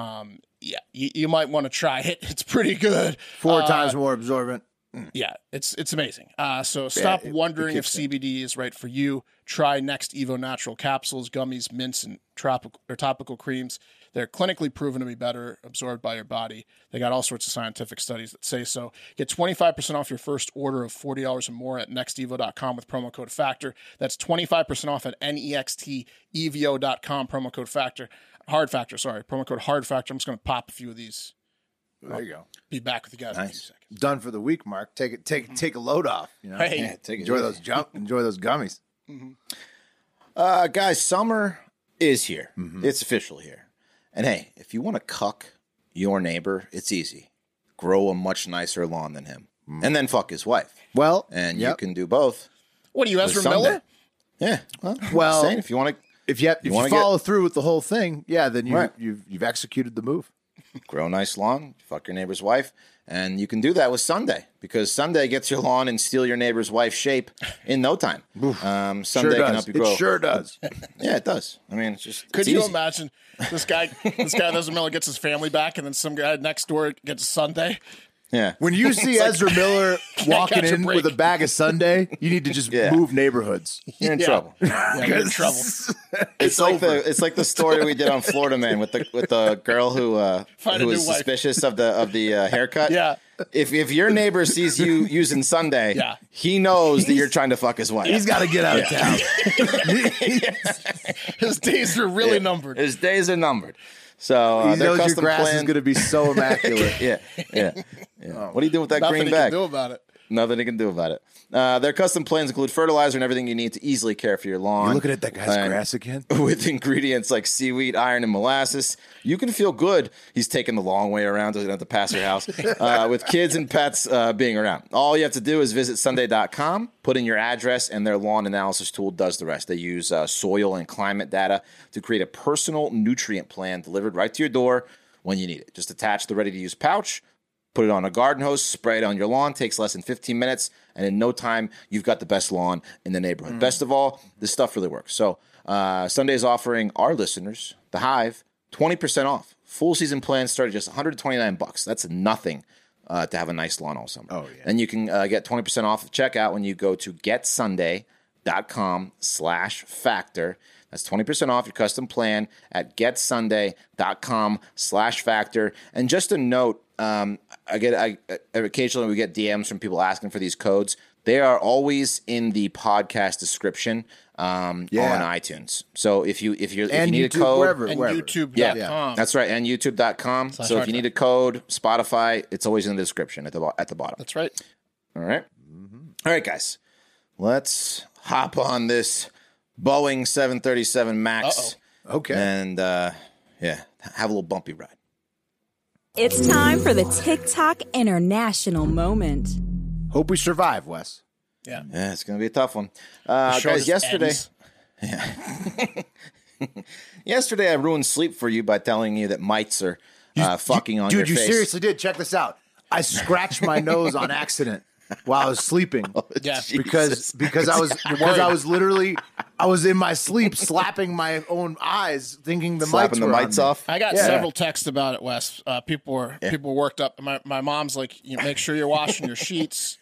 You might want to try it. It's pretty good. 4 times more absorbent. Yeah, it's amazing. So stop wondering if CBD is right for you. Try Next Evo Natural capsules, gummies, mints, and topical creams. They're clinically proven to be better absorbed by your body. They got all sorts of scientific studies that say so. Get 25% off your first order of $40 or more at nextevo.com with promo code FACTOR. That's 25% off at nextevo.com, promo code FACTOR. Promo code HARD FACTOR. I'm just going to pop a few of these. There you go. Be back with you guys in a few seconds. Done for the week, Mark. Take a load off. Hey. Enjoy those gummies. Mm-hmm. Guys, summer is here. Mm-hmm. It's officially here. And hey, if you want to cuck your neighbor, it's easy. Grow a much nicer lawn than him. And then fuck his wife. Well, and you can do both. What are you, Ezra Miller? Yeah. Well, saying, if you want to, if you follow through with the whole thing, then you've executed the move. Grow a nice lawn, fuck your neighbor's wife, and you can do that with Sunday, because Sunday gets your lawn and steal your neighbor's wife's shape in no time. Sunday can help you grow. It sure does. Yeah, it does. I mean, it's just. Could you imagine this guy? Ezra Miller gets his family back, and then some guy next door gets Sunday. Yeah. When you see Ezra Miller walking in with a bag of Sunday, you need to just move neighborhoods. You're in trouble. Yeah, you're in trouble. It's like the story we did on Florida Man with the girl who was suspicious of the haircut. Yeah. If your neighbor sees you using Sunday, he knows that you're trying to fuck his wife. He's got to get out of town. His days are really numbered. His days are numbered. So he knows your grass is going to be so immaculate. Yeah. What do you do with that green bag? Nothing he can do about it. Nothing he can do about it. Their custom plans include fertilizer and everything you need to easily care for your lawn. You're looking at that guy's grass again? With ingredients like seaweed, iron, and molasses. You can feel good. He's taking the long way around, doesn't have to pass your house. With kids and pets being around. All you have to do is visit Sunday.com, put in your address, and their lawn analysis tool does the rest. They use soil and climate data to create a personal nutrient plan delivered right to your door when you need it. Just attach the ready-to-use pouch, put it on a garden hose, spray it on your lawn. Takes less than 15 minutes, and in no time, you've got the best lawn in the neighborhood. Best of all, this stuff really works. So Sunday is offering our listeners, The Hive, 20% off. Full season plans start at just $129. That's nothing to have a nice lawn all summer. Oh, yeah. And you can get 20% off at checkout when you go to getsunday.com/factor. That's 20% off your custom plan at getsunday.com/factor. And just a note, occasionally we get DMs from people asking for these codes. They are always in the podcast description on iTunes. So if you need YouTube, a code, wherever. YouTube.com. yeah, that's right, and YouTube.com. So if you need a code, Spotify, it's always in the description at the bottom. That's right. All right, all right, guys, let's hop on this Boeing 737 Max. Okay. And have a little bumpy ride. It's time for the TikTok International Moment. Hope we survive, Wes. Yeah. Yeah, it's going to be a tough one. The show Guys, just yesterday, yesterday I ruined sleep for you by telling you that mites are fucking on your face. Dude, you seriously did. Check this out. I scratched my nose on accident while I was sleeping. Yeah. Because I was literally in my sleep slapping my own eyes, thinking the Slapping mites the were mites on me. off. I got several texts about it, Wes. People were worked up. My mom's like, make sure you're washing your sheets.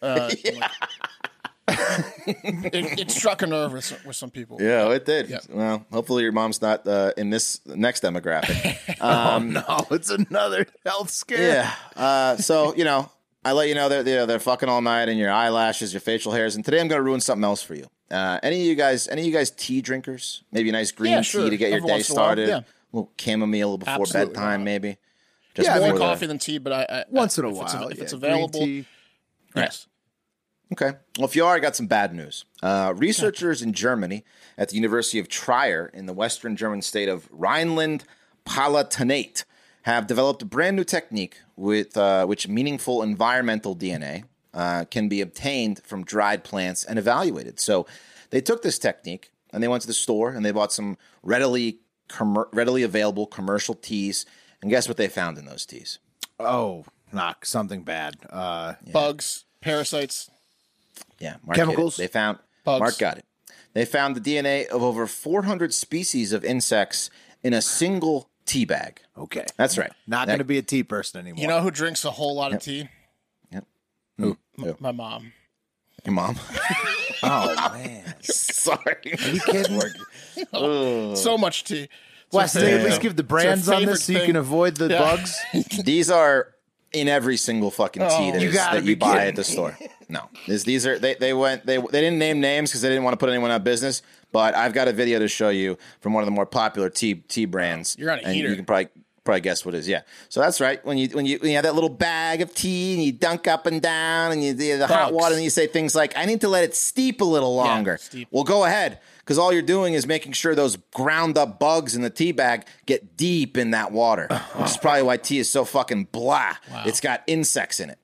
It struck a nerve with some people. Yeah, it did. Yep. Well, hopefully your mom's not in this next demographic. No, it's another health scare. Yeah. So, I let you know that they're fucking all night and your eyelashes, your facial hairs. And today I'm going to ruin something else for you. Any of you guys tea drinkers? Maybe a nice green tea to get your day started. Yeah. A little chamomile before Absolutely. bedtime, maybe. More before coffee than tea, but Once in a if it's while. if it's green available, tea. yes. Okay. Well, if you are, I got some bad news. Researchers in Germany at the University of Trier in the western German state of Rhineland-Palatinate have developed a brand new technique with which meaningful environmental DNA can be obtained from dried plants and evaluated. So they took this technique and they went to the store and they bought some readily available commercial teas. And guess what they found in those teas? Oh, not something bad. Bugs, parasites. Yeah, Mark Chemicals? hit it. They found Bugs. Mark got it. They found the DNA of over 400 species of insects in a single tea bag. Okay. That's right. Not going to be a tea person anymore. You know who drinks a whole lot of tea? Yep. My mom. Your mom. Oh, man. Sorry. Are you kidding? So much tea. Wes, they at least give the brands on favorite this so you thing. can avoid the bugs? These are in every single fucking tea that you buy kidding at the store. No, these are they didn't name names because they didn't want to put anyone out of business. But I've got a video to show you from one of the more popular tea brands. You're on a and heater. You can probably guess what it is. Yeah, so that's right. When you have that little bag of tea and you dunk up and down and you do the hot Bugs. water and you say things like, "I need to let it steep a little longer." steep. Well, go ahead. Because all you're doing is making sure those ground up bugs in the tea bag get deep in that water, which is probably why tea is so fucking blah. Wow. It's got insects in it.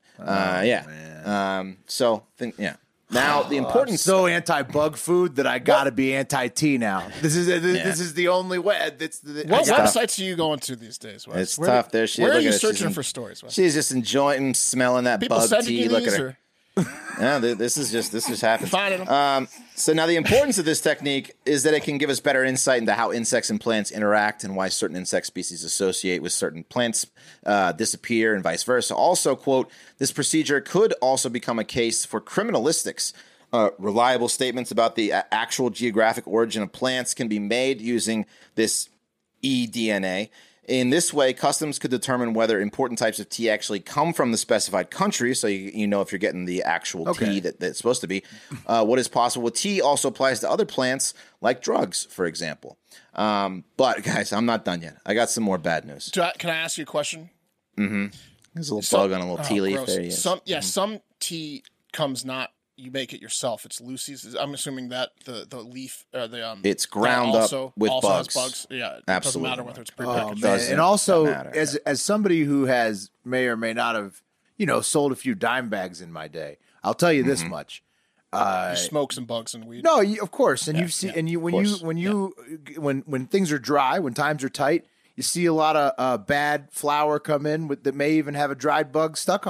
Now the importance. So anti-bug food that I got to be anti-tea now. This is the only way. What websites are you going to these days, Wes? It's tough. There she. Where are look you at her. searching She's for stories, Wes? She's just enjoying smelling that People bug sending tea. you Look these, at her. or Yeah, this just happens. finding them? So now the importance of this technique is that it can give us better insight into how insects and plants interact and why certain insect species associate with certain plants disappear and vice versa. Also, quote, this procedure could also become a case for criminalistics. Reliable statements about the actual geographic origin of plants can be made using this eDNA. In this way, customs could determine whether important types of tea actually come from the specified country, so you know if you're getting the actual tea that's supposed to be. What is possible with tea also applies to other plants, like drugs, for example. But, guys, I'm not done yet. I got some more bad news. Can I ask you a question? There's a little bug on a little tea leaf gross. there. Yes. Some tea comes not. You make it yourself. It's Lucy's. I'm assuming that the leaf, It's ground that up with also bugs. has bugs. Yeah, it Absolutely. doesn't matter whether it's Oh, prepackaged. man. Doesn't And also, matter, as somebody who may or may not have, sold a few dime bags in my day, I'll tell you this much. You smoke some bugs and weed. No, of course, and you've seen, and when things are dry, when times are tight, you see a lot of bad flour come in that may even have a dried bug stuck on it.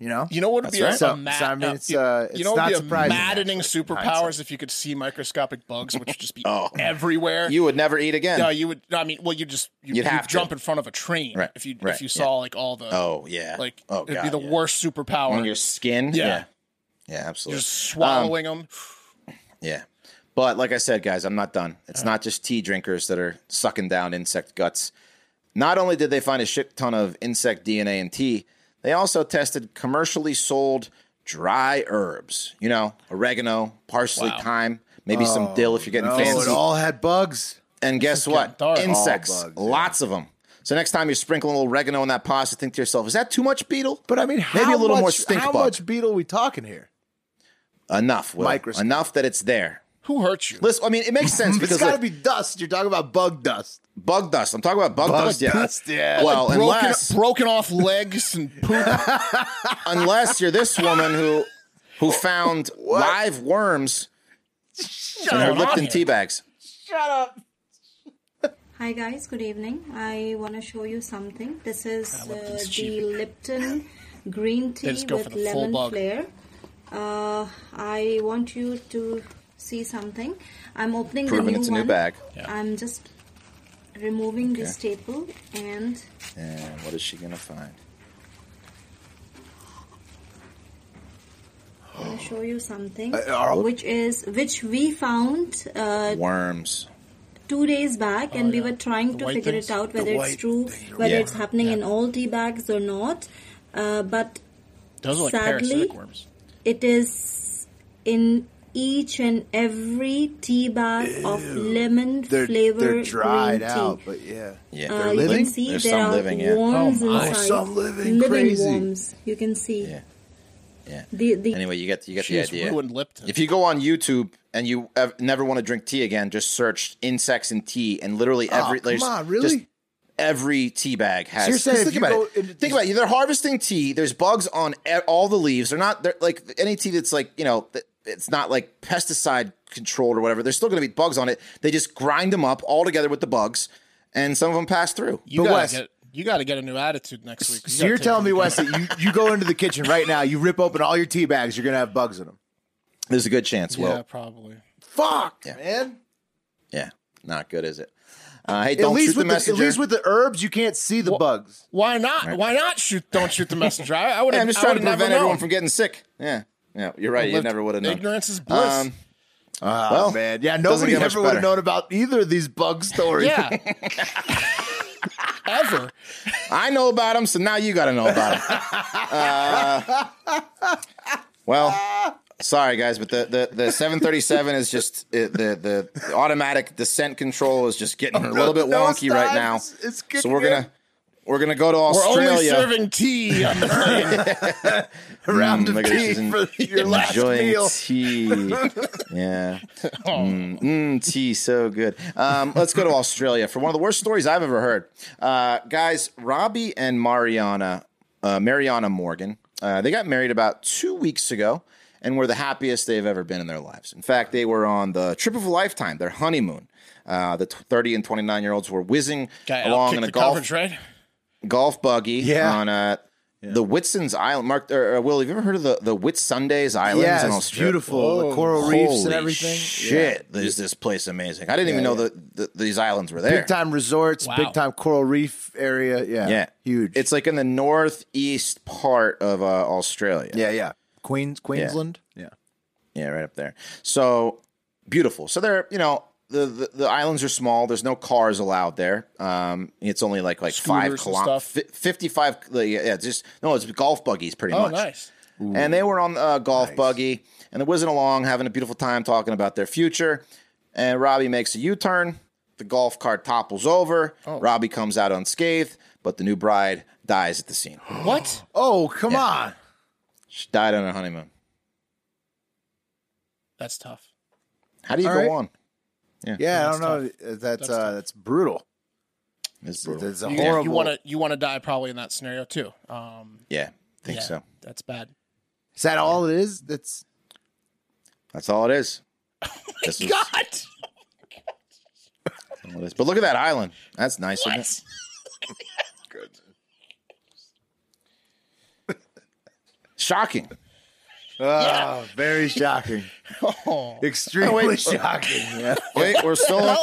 You know? You know what would be That's a, right. a mad, So, I mean, it's, you know it's what not would be a surprising, maddening actually, superpowers if you could see microscopic bugs, which would just be everywhere. You would never eat again. No, you would. I mean, well, you'd have to. jump in front of a train Right, if you right, if you saw like all the. Oh yeah. Like oh, it'd God, be the yeah. worst superpower. On your skin. Yeah. Yeah, absolutely. Just swallowing them. Yeah. But like I said, guys, I'm not done. It's not just tea drinkers that are sucking down insect guts. Not only did they find a shit ton of insect DNA in tea, they also tested commercially sold dry herbs. You know, oregano, parsley, thyme, maybe some dill if you're getting No, fancy. it all had bugs. And guess what? dark. Insects. All bugs, Lots of them. So next time you're sprinkling a little oregano in that pasta, think to yourself, is that too much beetle? But I mean, Maybe a little more stink how bug. much beetle are we talking here? Enough, Will. Microscope. Enough that it's there. Who hurt you? Listen, I mean, it makes sense It's because got to like, be dust. You're talking about bug dust. bug dust. I'm talking about bug dust. Yeah. dust, yeah. Well, broken off legs and poop. unless you're this woman who found live worms in her up. Lipton tea bags. Hi guys, good evening. I want to show you something. This is Lipton's the cheap. Lipton green They tea just go for with the full lemon bug. flair. I want you to see something. I'm opening Proving the new it's a one. new bag. I'm just removing the staple and And what is she gonna find? I want to show you something, are- which we found Worms. 2 days back, and we were trying to white figure things? it out whether it's white true, thing. whether Yeah. it's happening in all tea bags or not. But Those are like sadly, parasitic worms. it is in each and every tea bag of lemon They're flavor dried green out, tea. but yeah. Yeah. You can living? see There's there some are living, yeah. worms Oh, my. inside. Some living, crazy. worms. You can see. Yeah. Yeah. The Anyway, you get the She's idea. ruined Lipton. If you go on YouTube and you never want to drink tea again, just search insects in tea, and literally every come on, really? just every tea bag has. So you're saying just if think you about go it. into- Think about it. They're harvesting tea. There's bugs on all the leaves. They're like any tea that's like it's not like pesticide controlled or whatever. There's still going to be bugs on it. They just grind them up all together with the bugs, and some of them pass through. You But gotta Wes- get a new attitude next week. So you're telling me, Wes, that you go into the kitchen right now, you rip open all your tea bags, you're going to have bugs in them. There's a good chance. Yeah, Well, probably. Fuck, Yeah. man. yeah, not good, is it? Hey, At don't shoot least, the messenger. at least with the herbs, you can't see the bugs. Why not? Why not Don't shoot the messenger. I would. Yeah, I'm just trying to prevent everyone from getting sick. Yeah, you're right. You never would have known. Ignorance is bliss. Oh, man. Yeah, doesn't nobody get much ever would have better. known about either of these bug stories. Yeah. Ever. I know about them, so now you got to know about them. Well, sorry guys, but the 737 is just the automatic descent control is just getting a little bit wonky right now. It's So kicking we're gonna go to We're Australia. only serving tea on the plane. a round of Look at her, tea she's for your last enjoying meal. tea. Yeah. Tea, so good. Let's go to Australia for one of the worst stories I've ever heard. Guys, Robbie and Mariana Morgan, they got married about 2 weeks ago and were the happiest they've ever been in their lives. In fact, they were on the trip of a lifetime, their honeymoon. The 30 and 29-year-olds were whizzing along in a the coverage, right? golf buggy Yeah. on the Whitson's Island. Mark, Will, have you ever heard of the Whitsundays Islands Yeah, in it's Australia? beautiful. The coral reefs and Holy everything. Shit, is this place amazing? I didn't even know that these islands were there. Big time resorts, Wow. big time coral reef area. Yeah. Yeah, Huge. It's like in the northeast part of Australia. yeah. Queensland. Yeah. Yeah, right up there. So beautiful. So they're, the islands are small. There's no cars allowed there. It's only like 5 Scooters and kilometers, stuff. 55. Yeah, it's golf buggies pretty Oh, much. nice. And they were on a golf buggy, and they're whizzing along, having a beautiful time talking about their future. And Robbie makes a U-turn. The golf cart topples over. Robbie comes out unscathed, but the new bride dies at the scene. What? Oh, come on. She died on her honeymoon. That's tough. How do you All go right. on? Yeah, I don't know. That's brutal. It's brutal. It's a You horrible. want to die probably in that scenario too. Yeah, I think Yeah, so. That's bad. Is that all it is? That's That's all it is. This is God. all it is. But look at that island. That's nice, isn't it? Shocking. Very shocking. Extremely shocking. Yeah. Wait, we're still on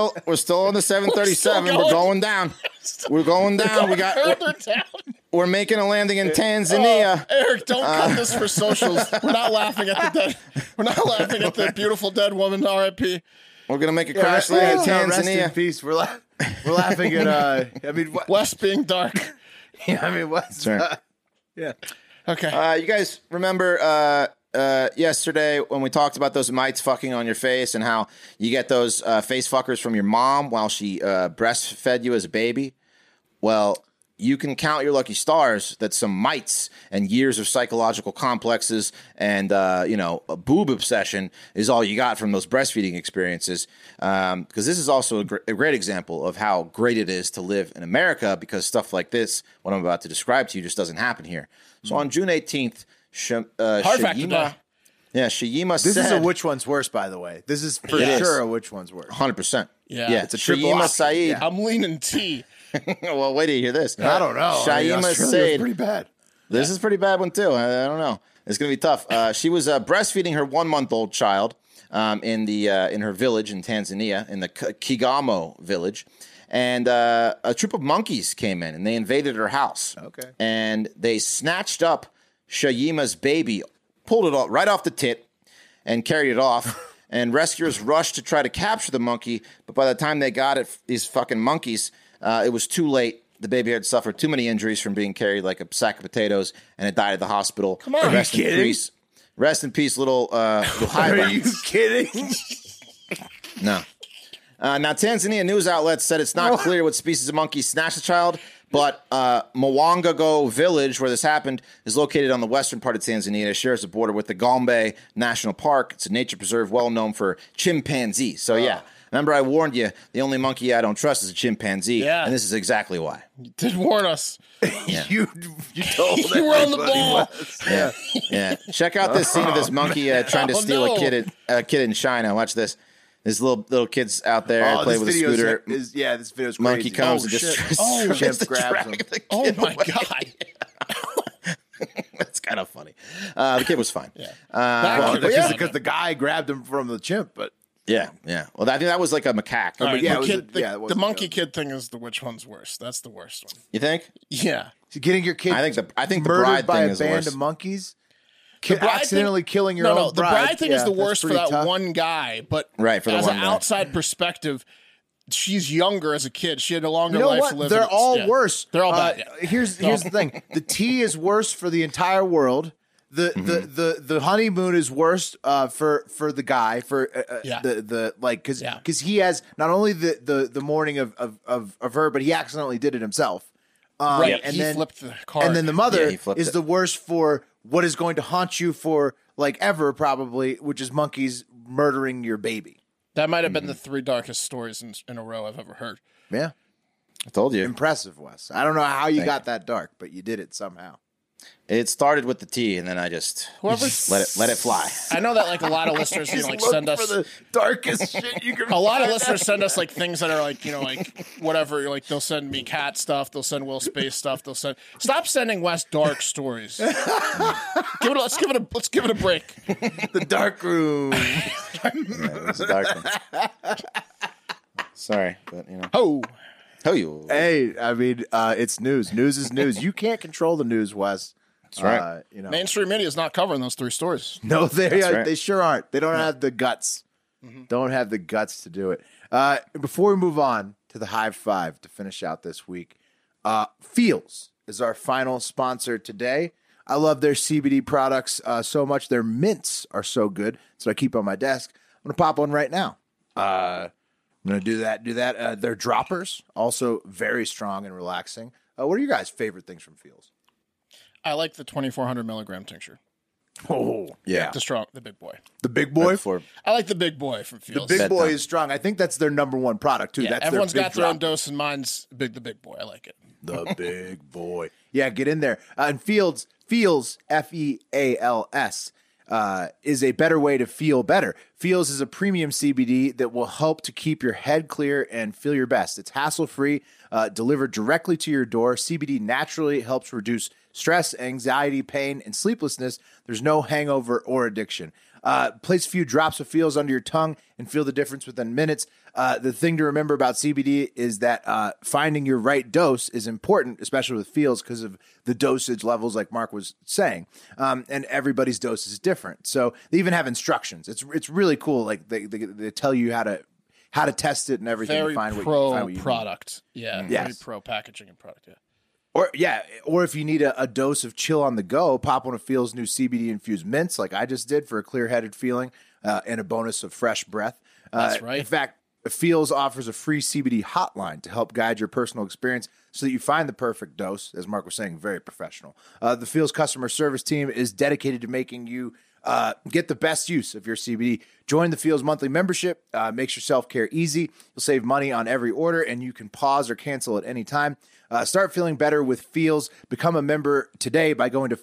the 737. We're going down. We're going down. Further down. We're making a landing in Tanzania. Eric, don't cut this for socials. We're not laughing at the dead. We're not laughing at the beautiful dead woman. R.I.P. We're gonna make a crash landing in Tanzania. Rest in peace. We're laughing at. I mean, West being dark. Yeah, I mean, what's yeah. Okay. You guys remember yesterday when we talked about those mites fucking on your face and how you get those face fuckers from your mom while she breastfed you as a baby? Well, you can count your lucky stars that some mites and years of psychological complexes and, a boob obsession is all you got from those breastfeeding experiences. Because this is also a great example of how great it is to live in America, because stuff like this, what I'm about to describe to you, just doesn't happen here. So on June 18th, Shayima This said... is a which one's worse, by the way. This is for sure a which one's worse. 100%. Yeah. It's a Shayima Said. Yeah. I'm leaning T. Well, wait till you hear this. I don't know. Shayima Said. Pretty bad. This is a pretty bad one, too. I don't know. It's going to be tough. She was breastfeeding her 1-month-old child in her village in Tanzania, in the Kigamo village. And a troop of monkeys came in, and they invaded her house. Okay. And they snatched up Shayima's baby, pulled it right off the tit, and carried it off. And rescuers rushed to try to capture the monkey, but by the time they got it, these fucking monkeys, it was too late. The baby had suffered too many injuries from being carried like a sack of potatoes, and it died at the hospital. Come on, rest in peace. Rest in peace, little Are you kidding? No. Now, Tanzania news outlets said it's not clear what species of monkey snatched the child, but Mwangago village, where this happened, is located on the western part of Tanzania. It shares the border with the Gombe National Park. It's a nature preserve well known for chimpanzees. So, yeah. Remember, I warned you, the only monkey I don't trust is a chimpanzee. Yeah. And this is exactly why. You did warn us. Yeah. You told You were on the ball. Yeah. Yeah. Check out this scene of this monkey trying to steal a kid in China. Watch this. There's little kids out there play with a scooter. This video's crazy. Monkey comes and just tries to grabs drag him. the kid Oh, my away. God. That's kind of funny. The kid was fine. Yeah. Because the guy grabbed him from the chimp, but Yeah. Well, I think that was like a macaque. All right, yeah, the monkey kid thing is the which one's worse. That's the worst one. You think? Yeah. so getting your kid I think the murdered bride by thing a is the band worst. of monkeys, bride accidentally killing your own No, the bride thing is the that's worst for pretty that tough. one guy. But Right, for the as one an guy. outside perspective, she's younger as a kid. She had a longer You know life what? to live. They're and all worse. They're all bad. Yeah. Here's the thing: the tea is worse for the entire world. The honeymoon is worse for the guy because he has not only the mourning of her, but he accidentally did it himself. Right. And He then flipped the card. And then the mother he flipped is it. the worst for what is going to haunt you for like ever probably, which is monkeys murdering your baby. That might have been the 3 darkest stories in a row I've ever heard. Yeah, I told you. impressive, Wes. I don't know how you got that dark, but you did it somehow. It started with the T, and then I just let it fly. I know that like a lot of listeners send us for the darkest shit you can. a lot of listeners send us like things that are like whatever, like they'll send me cat stuff, they'll send Will Space stuff, stop sending Wes dark stories. Let's give it a break. The dark room. It was a dark one. Sorry, but Oh, you. Hey, I mean, it's news. News is news. You can't control the news, Wes. That's right. mainstream media is not covering those 3 stories. No, right. they sure aren't. They don't have the guts. Don't have the guts to do it. Before we move on to the High Five to finish out this week, Feels is our final sponsor today. I love their CBD products so much. Their mints are so good. So I keep on my desk. I'm going to pop one right now. I'm going to do that. Their droppers, also very strong and relaxing. What are your guys' favorite things from Feels? I like the 2,400 milligram tincture. Oh, Yeah. The big boy. the big boy. I like the big boy from The Fields. big boy Bedtime. is strong. I think that's their number one product, too. Yeah, That's everyone's their got their own dose, and mine's the big boy. I like it. The big boy. Yeah, get in there. And Feels, Feals, Feals, is a better way to feel better. Feels is a premium CBD that will help to keep your head clear and feel your best. It's hassle-free, delivered directly to your door. CBD naturally helps reduce stress, anxiety, pain, and sleeplessness. There's no hangover or addiction. Place a few drops of Feels under your tongue and feel the difference within minutes. The thing to remember about CBD is that finding your right dose is important, especially with Feels, because of the dosage levels, like Mark was saying. And everybody's dose is different. So they even have instructions. It's really cool. Like they tell you how to test it and everything. Very to find pro what you product. Yeah. Yes. Very pro packaging and product. Yeah. Or if you need a dose of chill on the go, pop one of Feels' new CBD infused mints, like I just did, for a clear-headed feeling and a bonus of fresh breath. That's right. In fact, Feels offers a free CBD hotline to help guide your personal experience so that you find the perfect dose. As Mark was saying, very professional. The Feels customer service team is dedicated to making you get the best use of your CBD. Join the Feels monthly membership. Makes your self-care easy. You'll save money on every order, and you can pause or cancel at any time. Start feeling better with Feels. Become a member today by going to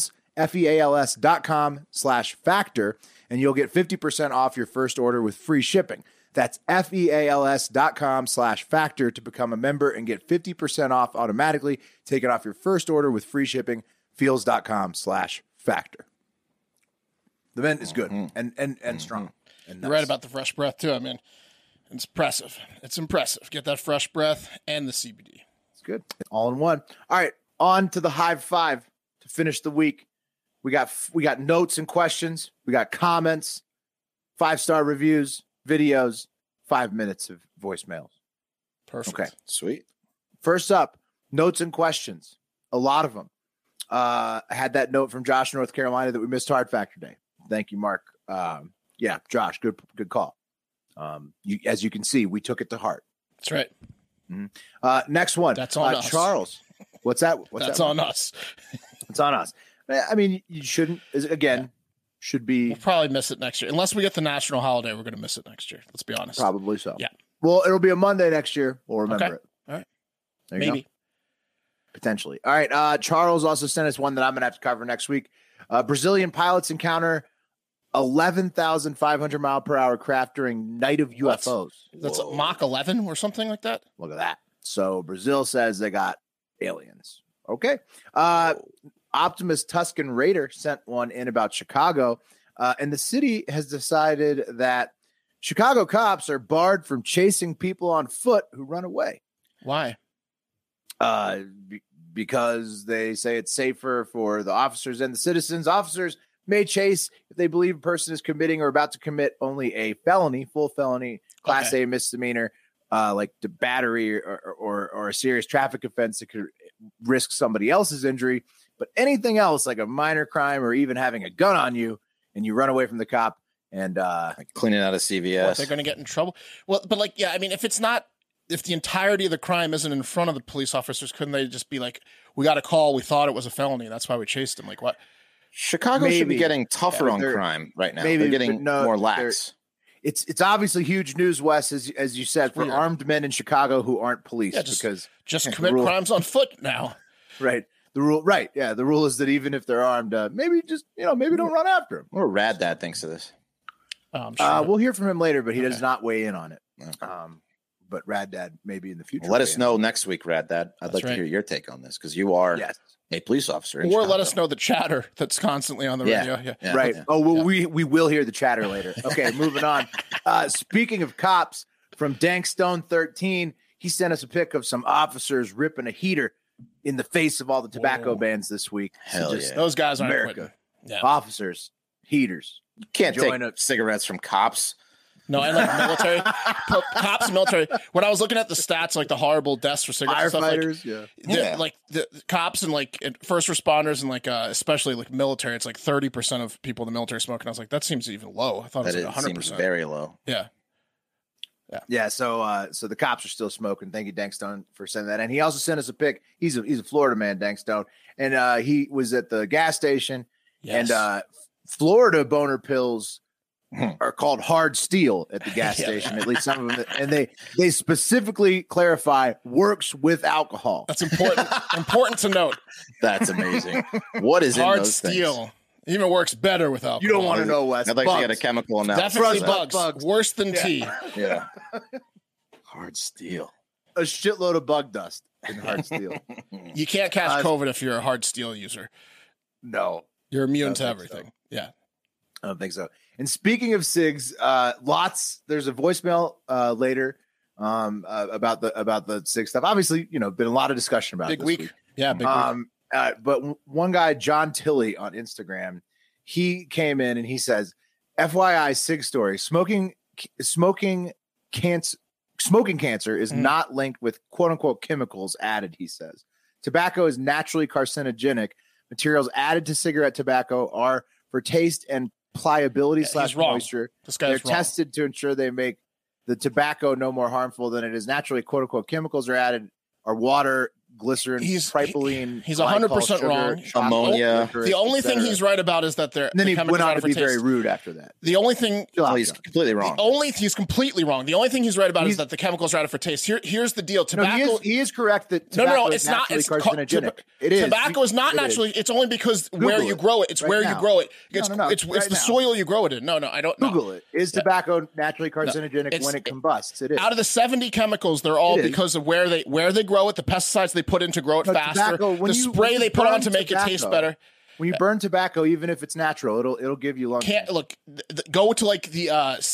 feals.com/factor, and you'll get 50% off your first order with free shipping. That's feals.com/factor to become a member and get 50% off automatically. Take it off your first order with free shipping. Feals.com/factor. The mint is good and strong. And You're right about the fresh breath too. I mean, it's impressive. It's impressive. Get that fresh breath and the CBD. It's good. All in one. All right, on to the Hive Five to finish the week. We got notes and questions. We got comments, 5-star reviews, videos, 5 minutes of voicemails. Perfect. Okay, Sweet. first up, notes and questions. A lot of them. I had that note from Josh, North Carolina, that we missed Hard Factor Day. Thank you, Mark. Yeah, Josh, good call. As you can see, we took it to heart. That's right. Next one. That's on us. Charles. What's that? That's on us. It's on us. I mean, you shouldn't. Should be We'll probably miss it next year. Unless we get the national holiday, we're going to miss it next year. Let's be honest. probably so. Yeah. Well, it'll be a Monday next year. We'll remember Okay. it. All right. There you Maybe. go. Potentially. All right. Charles also sent us one that I'm going to have to cover next week. Brazilian pilots encounter 11,500 mile per hour craft during night of UFOs. That's Mach 11 or something like that. Look at that. So Brazil says they got aliens. Okay. Optimus Tuscan Raider sent one in about Chicago. And the city has decided that Chicago cops are barred from chasing people on foot who run away. Why? Because they say it's safer for the officers and the citizens. Officers may chase if they believe a person is committing or about to commit only a felony, full felony, class A misdemeanor, like the battery or a serious traffic offense that could risk somebody else's injury. But anything else, like a minor crime or even having a gun on you, and you run away from the cop and Like cleaning out a CVS. They're going to get in trouble. Well, but like, yeah, I mean, if the entirety of the crime isn't in front of the police officers, couldn't they just be like, we got a call, we thought it was a felony, that's why we chased him? Like, what? Chicago should be Maybe. getting tougher Yeah, on they're- crime right now. maybe, They're getting but no, more they're- lax. it's obviously huge news, Wes, as you said, for weird. armed men in Chicago who aren't police. Yeah, because Just the commit rule- crimes on foot now. Right. The rule, right. Yeah. The rule is that even if they're armed, maybe don't run after them. What Rad Dad thinks of this. I'm sure. We'll hear from him later, but he does Okay. not weigh in on it. Okay. But Rad Dad maybe in the future. Let weigh us in. know next week, Rad Dad. I'd That's like right. to hear your take on this because you are Yes. a police officer. In Or let Chicago. us know the chatter that's constantly on the Yeah. radio. Yeah. Yeah. Right. Yeah. Oh, well, we will hear the chatter later. Okay, moving on. Speaking of cops, from Dankstone 13, he sent us a pic of some officers ripping a heater in the face of all the tobacco Whoa. bans this week. Hell yeah. Those guys aren't America. quitting. Yeah. Officers, heaters. You can't Join take up. cigarettes from cops. No, and like military, cops and military. When I was looking at the stats, like the horrible deaths for cigarettes and stuff, like, Firefighters, yeah. Yeah. like the cops and like first responders and like especially like military, it's like 30% of people in the military smoke. And I was like, that seems even low. I thought it That was it like seems 100%. very low. Yeah. Yeah, so the cops are still smoking. Thank you, Dankstone, for sending that. And he also sent us a pic. He's a Florida man, Dankstone, and he was at the gas station. Yes. And Florida boner pills are called hard steel at the gas Yeah. station. At least some of them, and they specifically clarify works with alcohol. That's important. Important to note. That's amazing. What is in Hard those steel. things? Even works better with alcohol. You don't want to know, Wes. I'd like to get a chemical analysis. Definitely of that. bugs. Worse than tea. Yeah. Hard steel. A shitload of bug dust in hard steel. You can't catch COVID if you're a hard steel user. No. You're immune to think everything. so. Yeah. I don't think so. And speaking of SIGs, there's a voicemail later about the SIG stuff. Obviously, been a lot of discussion about Big this week. Yeah, big week. But one guy, John Tilley on Instagram, he came in and he says, FYI SIG story, smoking cancer is not linked with quote unquote chemicals added, he says. Tobacco is naturally carcinogenic. Materials added to cigarette tobacco are for taste and pliability / moisture. They're tested to ensure they make the tobacco no more harmful than it is naturally. Quote unquote chemicals are added are water, glycerin, propylene. He's 100% wrong. Ammonia. The only thing he's right about is that they're. And then he went on to be very rude after that. The only thing he's completely wrong. He's completely wrong. The only thing he's right about is that the chemicals are added for taste. Here's the deal. Tobacco. He is correct that tobacco is naturally carcinogenic. It is. Tobacco is not naturally. It's only because where you grow it. It's where you grow it. It's the soil you grow it in. No, I don't know. Google it. Is tobacco naturally carcinogenic when it combusts? It is. Out of the 70 chemicals, they're all because of where they grow it, the pesticides they put in to grow it faster, the spray they put on to make it taste better. When you burn tobacco, even if it's natural, it'll give you lung cancer. Look, go to like the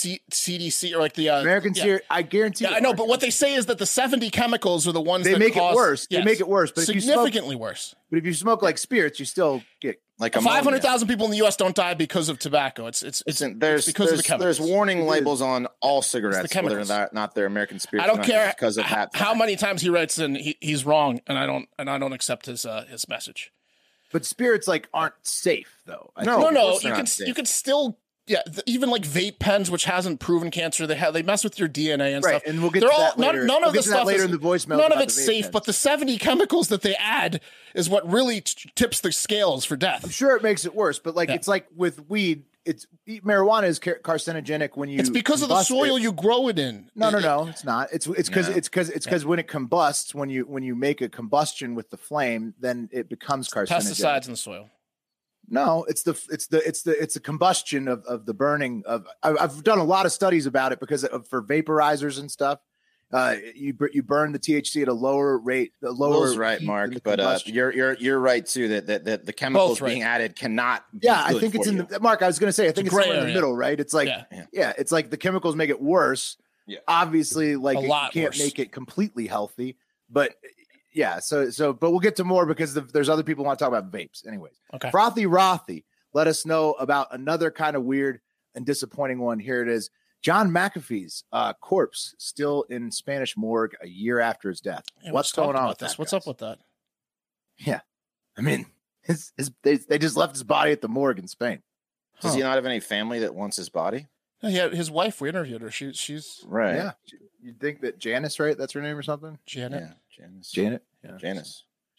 CDC or like the American Series. I guarantee. Yeah, I know, but what they say is that the 70 chemicals are the ones that make cause, it worse. Yes, they make it worse, but significantly worse. But if you smoke like spirits, you still get like 500,000 people in the U.S. don't die because of tobacco. It's because of the chemicals. There's warning labels on all cigarettes, whether or not they're American Spirits. I don't care because of that. How many times he writes in, he's wrong, and I don't accept his message. But spirits aren't safe though. No. You can still even like vape pens, which hasn't proven cancer. They mess with your DNA and stuff. And we'll get to that later. None of the stuff later in the voicemail. None of it's safe, but the 70 chemicals that they add is what really tips the scales for death. I'm sure it makes it worse, but it's like with weed. Marijuana is carcinogenic when you. It's because of the soil you grow it in. No, it's not. It's because when it combusts, when you make a combustion with the flame, then it becomes carcinogenic. Pesticides in the soil. No, it's the combustion of the burning of. I've done a lot of studies about it for vaporizers and stuff. You burn the THC at a lower rate. Will's right, Mark, but you're right too that the chemicals being added cannot. I think it's in the Mark. I was going to say I think it's somewhere in the middle, right? It's like it's like the chemicals make it worse. Yeah, obviously, you can't make it completely healthy, but. Yeah, but we'll get to more because there's other people who want to talk about vapes. Anyways, okay. Frothy Rothy let us know about another kind of weird and disappointing one. Here it is. John McAfee's corpse still in Spanish morgue a year after his death. Yeah, what's going on with this? that, What's guys? up with that? Yeah, I mean, they just left his body at the morgue in Spain. Does he not have any family that wants his body? Yeah, his wife. We interviewed her. She's right. Yeah, you'd think that Janice, right? That's her name or something. Janet. Yeah. Janet. Yeah. Janice.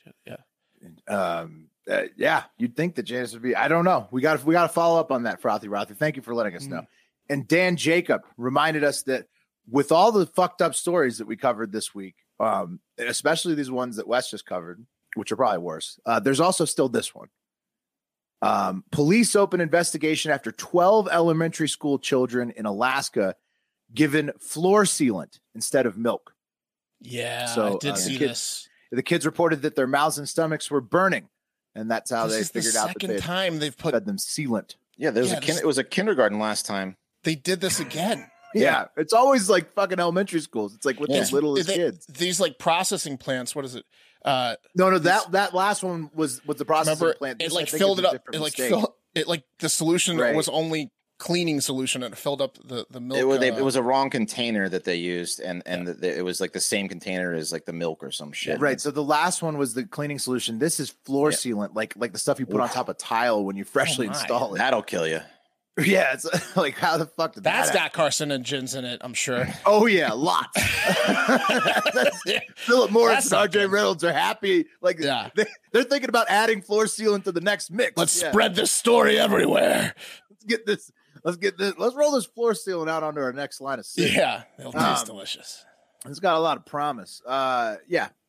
Yeah. You'd think that Janice would be. I don't know. We got to follow up on that, Frothy Rothy. Thank you for letting us know. And Dan Jacob reminded us that with all the fucked up stories that we covered this week, especially these ones that Wes just covered, which are probably worse, there's also still this one. Police open investigation after 12 elementary school children in Alaska given floor sealant instead of milk. Yeah, so, I did see this. The kids reported that their mouths and stomachs were burning, and that's how they figured out that second time they've fed them sealant. Yeah, it was a kindergarten last time. They did this again. Yeah, it's always like fucking elementary schools. It's like with these littlest kids. These like processing plants. What is it? No, that last one was the processing plant. It filled it up. The solution was only cleaning solution and it filled up the milk. It was a wrong container that they used, and it was like the same container as like the milk or some shit. Right. So the last one was the cleaning solution. This is floor sealant, like the stuff you put on top of tile when you freshly install it. That'll kill you. Yeah, it's like how the fuck did that's got carcinogens in it? I'm sure. Oh yeah, lots. Philip Morris and RJ Reynolds are happy. Like they're thinking about adding floor sealant to the next mix. Let's spread this story everywhere. Let's get this. Let's roll this floor sealant out onto our next line of sick. Yeah, it'll taste delicious. It's got a lot of promise.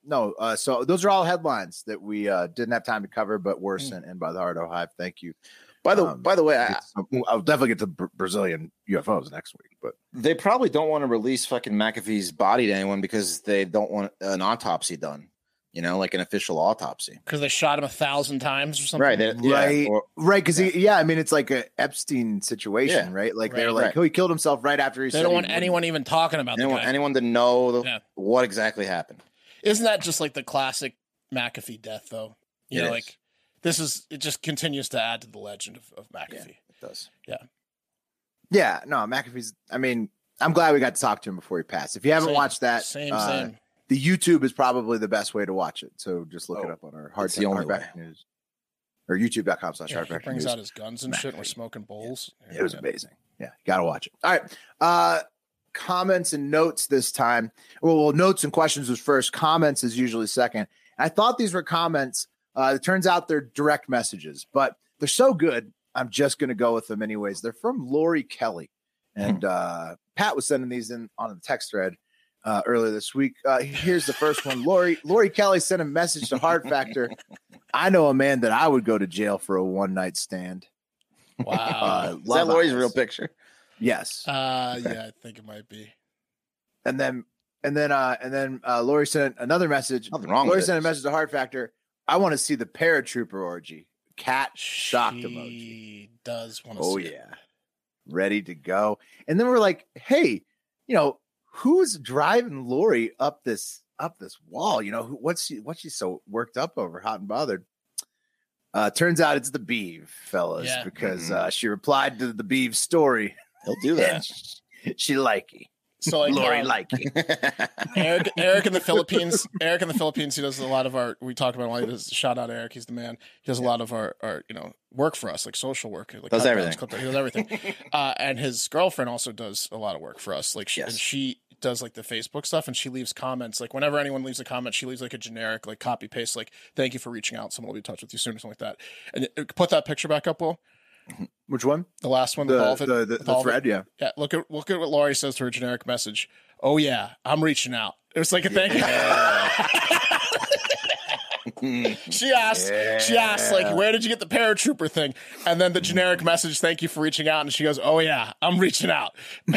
So those are all headlines that we didn't have time to cover, but were sent in by the Hardo Hive. Thank you By the way, I'll definitely get to Brazilian UFOs next week, but they probably don't want to release fucking McAfee's body to anyone because they don't want an autopsy done. You know, like an official autopsy. Because they shot him 1,000 times or something. Right. Right. Because I mean, it's like a Epstein situation, right? Like they're like, oh, he killed himself right after he. They don't want anyone even talking about. They don't want anyone to know what exactly happened. Isn't that just like the classic McAfee death, though? You know, like it just continues to add to the legend of McAfee. Yeah, it does. Yeah. Yeah. No, McAfee's. I mean, I'm glad we got to talk to him before he passed. If you haven't watched that, same. The YouTube is probably the best way to watch it. So just look it up on our Hardback News or youtube.com/hardback news. Brings out his guns and shit. And we're smoking bowls. It was amazing. Yeah. Got to watch it. All right. Comments and notes this time. Well, notes and questions was first. Comments is usually second. I thought these were comments. It turns out they're direct messages, but they're so good. I'm just going to go with them anyways. They're from Lori Kelly. And Pat was sending these in on the text thread earlier this week. Here's the first one. Lori Kelly sent a message to Hard Factor. I know a man that I would go to jail for a one-night stand. Wow. Is that Lori's real picture? Yes. Yeah, I think it might be. And then Lori sent another message. Nothing wrong Lori with sent it. a message to Hard Factor. I want to see the paratrooper orgy. Cat shocked emoji. She does want to see it. Ready to go. And then we're like, hey, who's driving Lori up this wall? What's she so worked up over, hot and bothered? Turns out it's the Beeve, fellas, because she replied to the Beeve story. He'll do that. She likey. So like Lori likey. Eric in the Philippines. He does a lot of our. We talk about him. Shout out Eric. He's the man. He does a lot of our work for us, like social work. Like does everything. He does everything. And his girlfriend also does a lot of work for us. Like she does like the Facebook stuff, and she leaves comments. Like whenever anyone leaves a comment, she leaves like a generic like copy paste, like "Thank you for reaching out. Someone will be in touch with you soon" or something like that. And put that picture back up, Will. Which one? The last one. The thread. Yeah. Yeah. Look at what Lori says to her generic message. Oh yeah, I'm reaching out. It was like a thank you. She asked, like, where did you get the paratrooper thing? And then the generic message, thank you for reaching out. And she goes, oh yeah, I'm reaching out.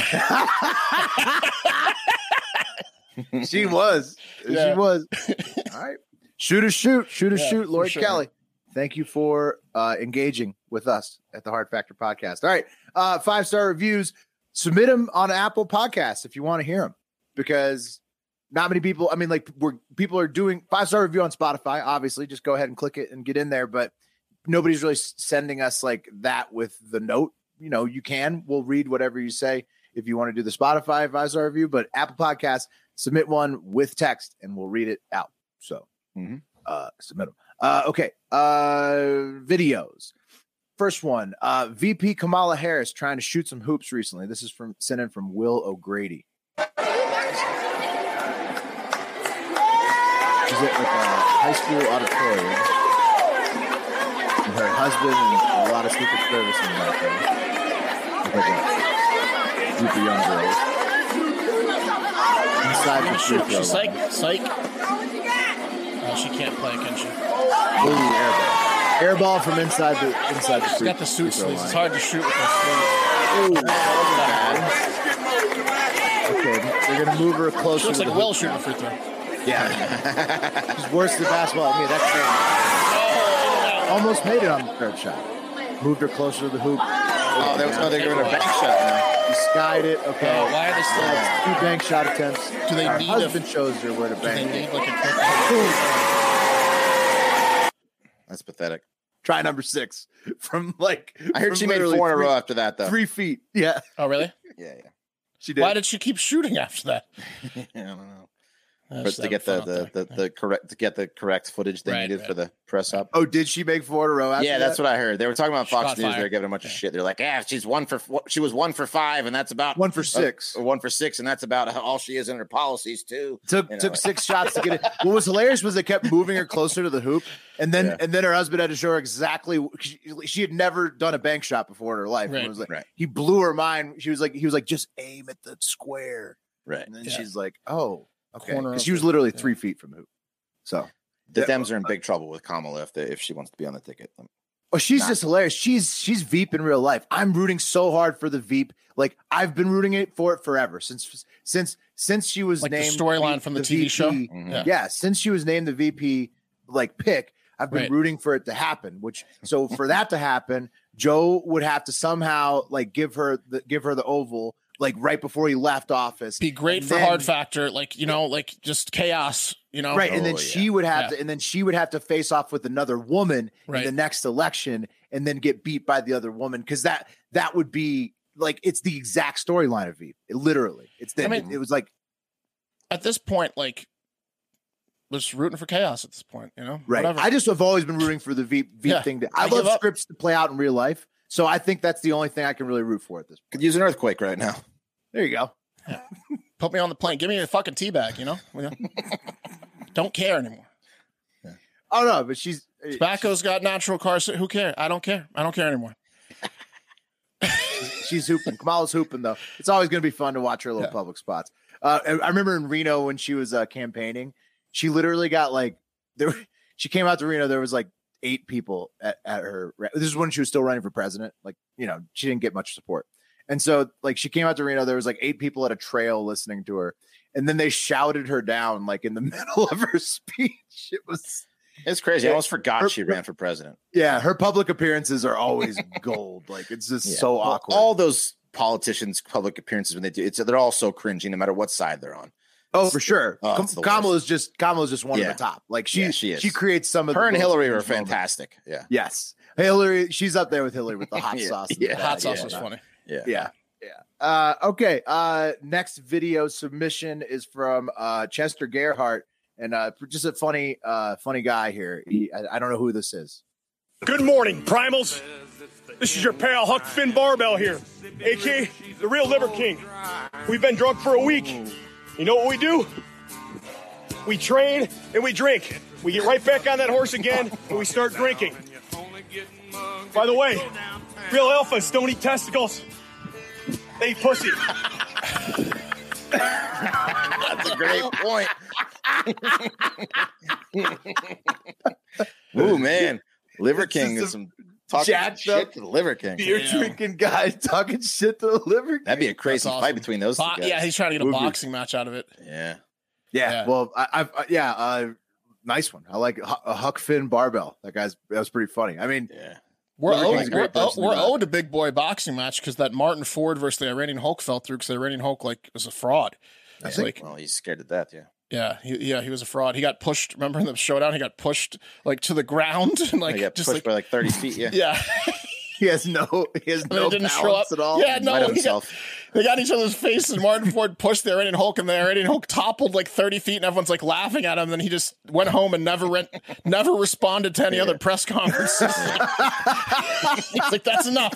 She was. All right. Shoot, Lori Kelly. Thank you for engaging with us at the Hard Factor Podcast. All right. 5-star reviews. Submit them on Apple Podcasts if you want to hear them, because not many people, people are doing 5-star review on Spotify. Obviously, just go ahead and click it and get in there. But nobody's really sending us like that with the note. We'll read whatever you say if you want to do the Spotify 5-star review, but Apple Podcasts, submit one with text and we'll read it out. So submit them. Okay. Videos. First one, VP Kamala Harris trying to shoot some hoops recently. This is sent in from Will O'Grady. She's at like a high school auditorium with her husband and a lot of Secret Service in the background. With like a group of young girls. Inside the free throw line. Psych. She can't play, can she? Airball from inside the free. She's got the suit sleeves. It's hard to shoot with those sleeves. Okay, they're gonna move her closer. She looks like a Will shooting a free throw. Yeah, she's worse than basketball at me. That's great. Almost made it on the third shot. Moved her closer to the hoop. They're doing a bank shot now. She skied it. Okay. Why are they still? 2 bank shot attempts. Do they Her need husband shows her where to bank. Do they need like a That's pathetic. Try number 6 from like. I heard she made 4 in a row after that, though. 3 feet. Yeah. Oh, really? Yeah. She did. Why did she keep shooting after that? I don't know. But to get the correct footage they needed for the press up. Oh, did she make 4 in a row after that? Yeah, that's what I heard. They were talking about Fox News. Fire. They're giving a bunch of shit. They're like, she was 1 for 5, and that's about 1 for 6. 1 for 6, and that's about all she is in her policies too. Took 6 shots to get it. What was hilarious was they kept moving her closer to the hoop, and then her husband had to show her exactly. She had never done a bank shot before in her life. Right. And it was like, he blew her mind. He was like, just aim at the square. Right. And then she's like, oh. Okay, Corner because she was literally 3 feet from the hoop. So the Dems are in big trouble with Kamala if she wants to be on the ticket. Oh, she's just hilarious. She's Veep in real life. I'm rooting so hard for the Veep. Like I've been rooting for it forever since she was like named the storyline from the TV VP. show. Yeah, since she was named the VP like pick, I've been rooting for it to happen. So for that to happen, Joe would have to somehow like give her the oval like right before he left office. Be great for Hard Factor, like like just chaos, Right, and then she would have to, and then she would have to face off with another woman in the next election, and then get beat by the other woman because that would be like it's the exact storyline of Veep. It was like at this point, like was rooting for chaos at this point, Right. Whatever. I just have always been rooting for the Veep thing. I love scripts to play out in real life, so I think that's the only thing I can really root for at this point. Could use an earthquake right now. There you go. Yeah. Put me on the plane. Give me a fucking tea bag, Don't care anymore. Yeah. Oh no, but Tobacco's got natural cars. Who cares? I don't care. I don't care anymore. She's hooping. Kamala's hooping though. It's always going to be fun to watch her little public spots. I remember in Reno when she was campaigning, she literally got she came out to Reno. There was like 8 people at her. This is when she was still running for president. Like, she didn't get much support. And so like she came out to Reno, there was like 8 people at a trail listening to her. And then they shouted her down like in the middle of her speech. It's crazy. I almost forgot she ran for president. Yeah. Her public appearances are always gold. Like it's just so awkward. All those politicians' public appearances when they do they're all so cringy no matter what side they're on. Oh, for sure. Kamala's just one of the top. Like she is. She creates some of her and Hillary are fantastic. Yeah. Yes. Hillary, she's up there with Hillary with the hot sauce. Yeah. Hot sauce is funny. Yeah. Okay. Next video submission is from Chester Gerhardt, and just a funny guy here. I don't know who this is. Good morning, primals. This is your pal Huck Finn Barbell here, aka the real Liver King. We've been drunk for a week. You know what we do? We train and we drink. We get right back on that horse again and we start drinking. By the way, real alphas don't eat testicles. They eat pussy. That's a great point. Ooh, man. Liver King is some talking shit to the Liver King. Beer drinking guy talking shit to the Liver King. That'd be a crazy fight between those two guys. Yeah, he's trying to get a boxing match out of it. Yeah. Well, nice one. I like a Huck Finn Barbell. That was pretty funny. I mean, we're owed a big boy boxing match because that Martin Ford versus the Iranian Hulk fell through because the Iranian Hulk was a fraud. Well, he's scared to death. Yeah, he was a fraud. He got pushed. Remember in the showdown, he got pushed to the ground and he got pushed by 30 feet. Yeah. He has no balance at all. Yeah, no. They got each other's faces. And Martin Ford pushed the Iranian Hulk, and the Iranian Hulk toppled 30 feet, and everyone's laughing at him. And then he just went home and never responded to any other press conferences. He's like, that's enough.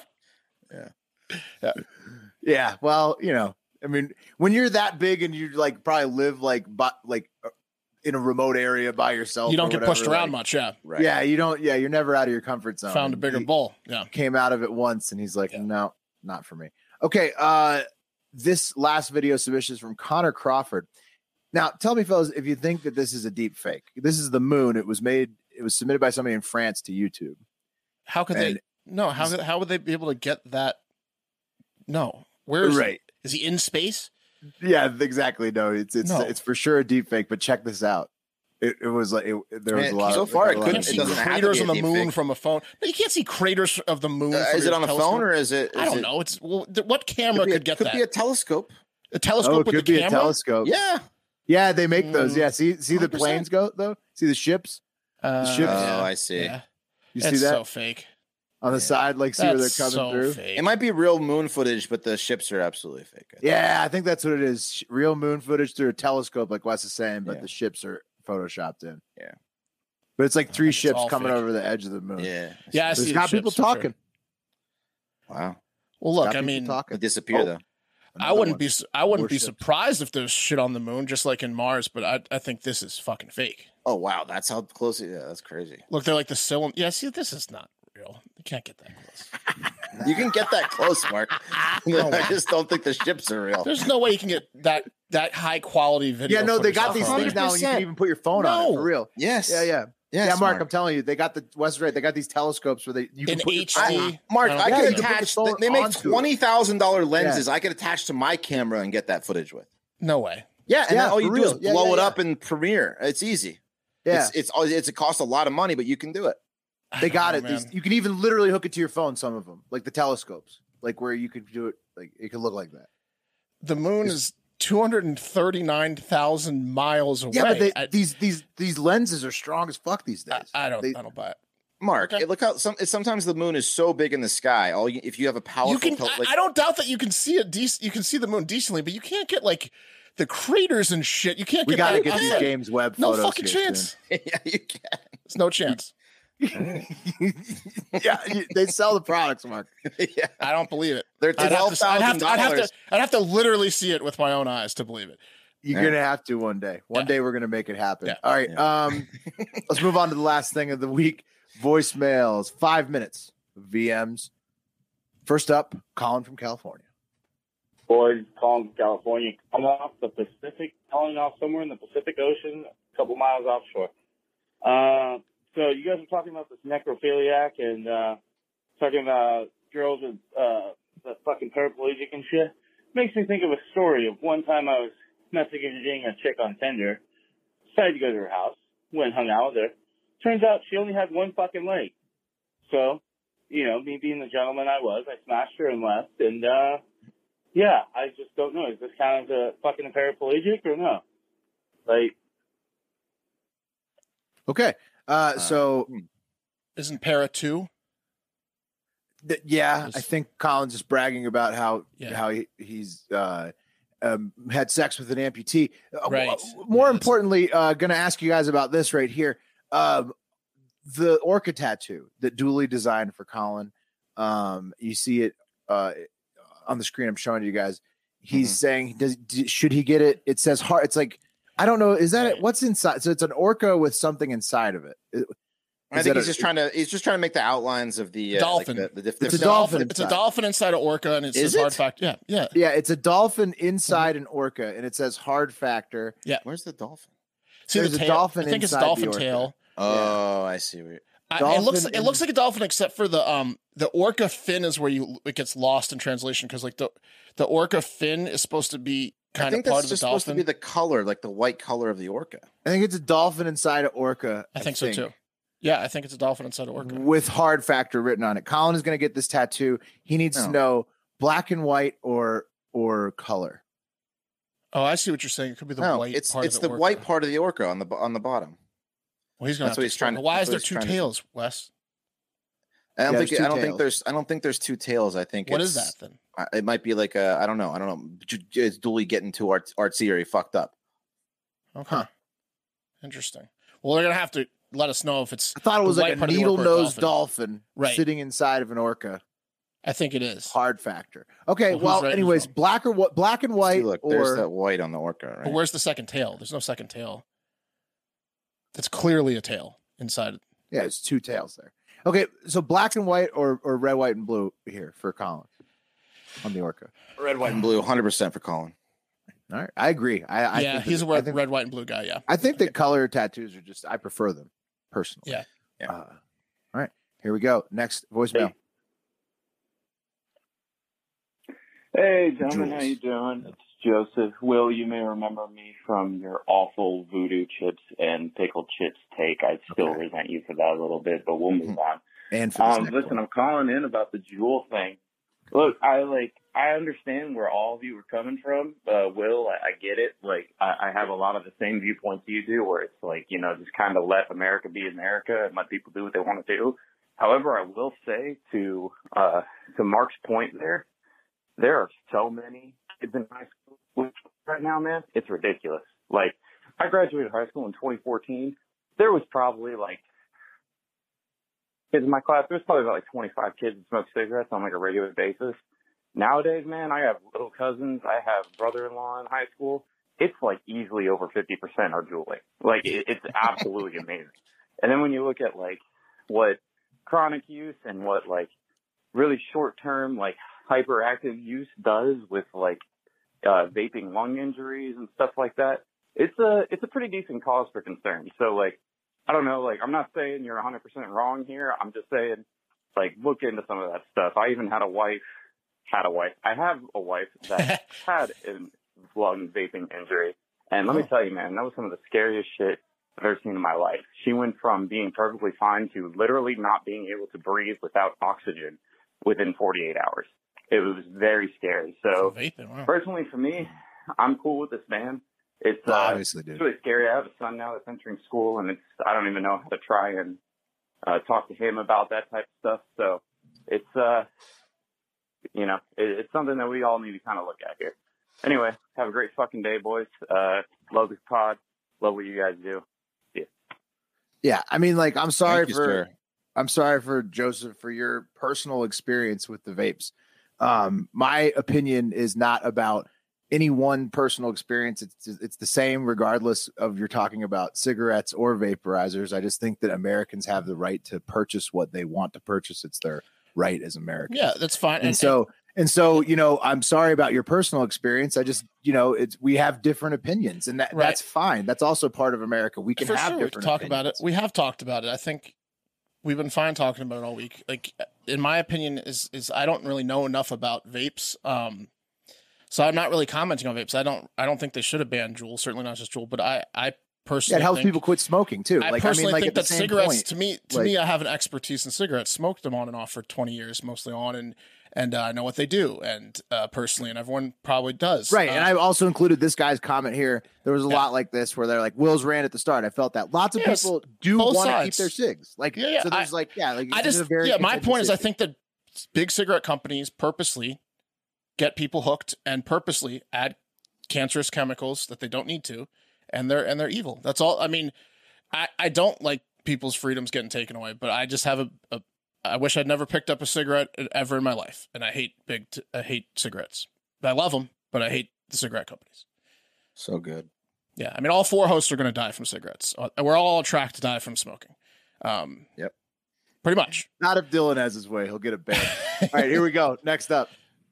Yeah. Well, I mean, when you're that big and you probably live in a remote area by yourself, you don't get pushed around much. Yeah. Right. Yeah. You don't. Yeah. You're never out of your comfort zone. Found a bigger bull. Yeah. Came out of it once and he's like, no, not for me. Okay. This last video submission is from Connor Crawford. Now tell me, fellas, if you think that this is a deep fake. This is the moon. It was submitted by somebody in France to YouTube. How could they? No. How would they be able to get that? No. Where is he? Is he in space? Yeah, exactly. No, it's for sure a deep fake. But check this out. It was there was a lot. So far, it doesn't craters on the moon from a phone. No, you can't see craters of the moon. Is it on a phone or is it? I don't know. It's what camera could get that? Could be a telescope. A telescope with the camera. A telescope. Yeah, they make those. Yeah, see the planes go though. See the ships. The ships. Oh, I see. Yeah. You see that? So fake. On the side, see where they're coming through. Fake. It might be real moon footage, but the ships are absolutely fake. I think that's what it is. Real moon footage through a telescope, like Wes is saying, but the ships are photoshopped in. Yeah. But it's 3 ships coming over the edge of the moon. Yeah. Yeah, I see. There's got people talking. Sure. Wow. Well, look, I mean, they disappear though. I wouldn't be surprised if there's shit on the moon, just like in Mars. But I think this is fucking fake. Oh wow, that's how close. Yeah, that's crazy. Look, they're like the cylinder. Yeah, see, this is not real. You can't get that close. You can get that close, Mark. I just don't think the ships are real. There's no way you can get that high quality video. Yeah, no, they got these things now, and you can even put your phone on it for real. Yes. Yeah. Yeah, Mark, I'm telling you, they got the West Ray. They got these telescopes where you can in put HD. Mark, I Yeah, could you can put the attach. solar They make onto it. $20,000 lenses. I could attach to my camera and get that footage with. No way. Yeah, and then all you for do is real. blow it up in Premiere. It's easy. Yeah, It costs a lot of money, but you can do it. they got it. man. You can even literally hook it to your phone. Some of them, like the telescopes, like where you could do it. Like it could look like that. The moon is 239,000 miles away. Yeah, but these lenses are strong as fuck these days. I don't buy it. Mark, look how sometimes the moon is so big in the sky. If you have a powerful, I don't doubt that you can see it. You can see the moon decently, but you can't get like the craters and shit. You can't. We got to get these James Webb No photos. fucking chance. yeah, you can. There's no chance. Yeah, they sell the products, Mark. Yeah, I don't believe it. They're $12,000. I'd have to literally see it with my own eyes to believe it. You're gonna have to one day. One day we're gonna make it happen. Yeah. All right. Let's move on to the last thing of the week. Voicemails. 5 minutes. VMs. First up, Colin from California. Boys, calling from California, calling off somewhere in the Pacific Ocean, a couple miles offshore. So you guys are talking about this necrophiliac and talking about girls with the fucking paraplegic and shit. Makes me think of a story of one time I was messaging a chick on Tinder, decided to go to her house, went and hung out with her. Turns out she only had one fucking leg. So, me being the gentleman I was, I smashed her and left. And, yeah, I just don't know. Is this count as a fucking paraplegic or no? Like. Okay. So. Isn't para 2? Yeah, I think Colin's just bragging about how he's had sex with an amputee. Right. More importantly, going to ask you guys about this right here. The orca tattoo that Dooley designed for Colin. You see it on the screen. I'm showing you guys. He's saying, should he get it? It says heart. It's like, I don't know. Is that it? What's inside? So it's an orca with something inside of it. I think he's just trying to make the outlines of the dolphin. It's a dolphin. It's a dolphin inside an orca, and it says hard factor. Yeah. It's a dolphin inside an orca, and it says hard factor. Yeah. Where's the dolphin? See, there's the tail. a dolphin. I think it's inside dolphin the orca. tail. Oh, I see. It looks like a dolphin, except for the orca fin is where it gets lost in translation, because like the orca fin is supposed to be kind of part of the dolphin. Supposed to be the color, like the white color of the orca. I think it's a dolphin inside an orca. I think so too. Yeah, I think it's a dolphin inside an orca with hard factor written on it. Colin is going to get this tattoo. He needs to know black and white or color. Oh, I see what you're saying. It could be the white part of the orca. It's the white part of the orca on the bottom. Well, he's going to. That's what he's trying. Why is there two tails, Wes? I don't think there's two tails. I think what is that then? It might be like I don't know. It's Dooley getting too artsy or he fucked up. Okay, interesting. Well, they're gonna have to let us know if it's. I thought it was like a needle-nosed dolphin sitting inside of an orca. I think it is hard factor. Okay, well anyways, black and white. See, look, there's that white on the orca. Right? But where's the second tail? There's no second tail. That's clearly a tail inside. Yeah, it's two tails there. Okay, so black and white or red, white, and blue here for Colin on the orca. Red, white, and blue, 100% for Colin. All right, I agree. I think he's a red, white, and blue guy. Yeah, I think that color tattoos are I prefer them personally. Yeah. All right, here we go. Next voicemail. Hey, gentlemen, how you doing? It's Joseph. Will, you may remember me from your awful voodoo chips and pickled chips take. I still resent you for that a little bit, but we'll move on. And for listen, I'm calling in about the jewel thing. Look, I understand where all of you are coming from. Will, I get it. Like, I have a lot of the same viewpoints you do, where it's like, just kind of let America be America and let people do what they want to do. However, I will say to Mark's point there are so many kids in high school right now, man. It's ridiculous. Like, I graduated high school in 2014. There was probably kids in my class. There was probably about 25 kids that smoked cigarettes on a regular basis. Nowadays, man, I have little cousins. I have brother-in-law in high school. It's easily over 50% are juuling. It's absolutely amazing. And then when you look at what chronic use and what really short-term hyperactive use does with vaping lung injuries and stuff like that, it's a pretty decent cause for concern. So I don't know, like, I'm not saying you're 100% wrong here. I'm just saying, like, look into some of that stuff. I even had a wife. I have a wife that had a lung vaping injury. And let me tell you, man, that was some of the scariest shit I've ever seen in my life. She went from being perfectly fine to literally not being able to breathe without oxygen within 48 hours. It was very scary. So personally for me, I'm cool with this ban. It's obviously, dude. It's really scary. I have a son now that's entering school, and I don't even know how to try and talk to him about that type of stuff. So it's it's something that we all need to kind of look at here. Anyway, have a great fucking day, boys. Love this pod. Love what you guys do. Yeah, I mean, like, I'm sorry for Joseph for your personal experience with the vapes. My opinion is not about any one personal experience. It's the same regardless of you're talking about cigarettes or vaporizers. I just think that Americans have the right to purchase what they want to purchase. It's their right as Americans. Yeah, that's fine. And so, I'm sorry about your personal experience. I just, we have different opinions, and that's fine. That's also part of America. We can have different talk opinions. about it. We have talked about it. I think we've been fine talking about it all week. Like, in my opinion, is I don't really know enough about vapes. So I'm not really commenting on vapes. I don't think they should have banned Juul. Certainly not just Juul, but I personally it helps people quit smoking too. I personally think that cigarettes, to me, I have an expertise in cigarettes. Smoked them on and off for 20 years, mostly on, and I know what they do, and personally, and everyone probably does. Right, and I also included this guy's comment here. There was a lot like this where they're like, Will's ran at the start. I felt that lots of people do want to keep their cigs. Like, so there's my point is, I think that big cigarette companies purposely get people hooked and purposely add cancerous chemicals that they don't need to, and they're evil. That's all. I mean, I don't like people's freedoms getting taken away, but I just have I wish I'd never picked up a cigarette ever in my life, and I hate cigarettes. I love them, but I hate the cigarette companies. So good. Yeah, I mean, all 4 hosts are going to die from cigarettes. We're all on track to die from smoking. Yep. Pretty much. Not if Dylan has his way. He'll get a ban. All right, here we go. Next up.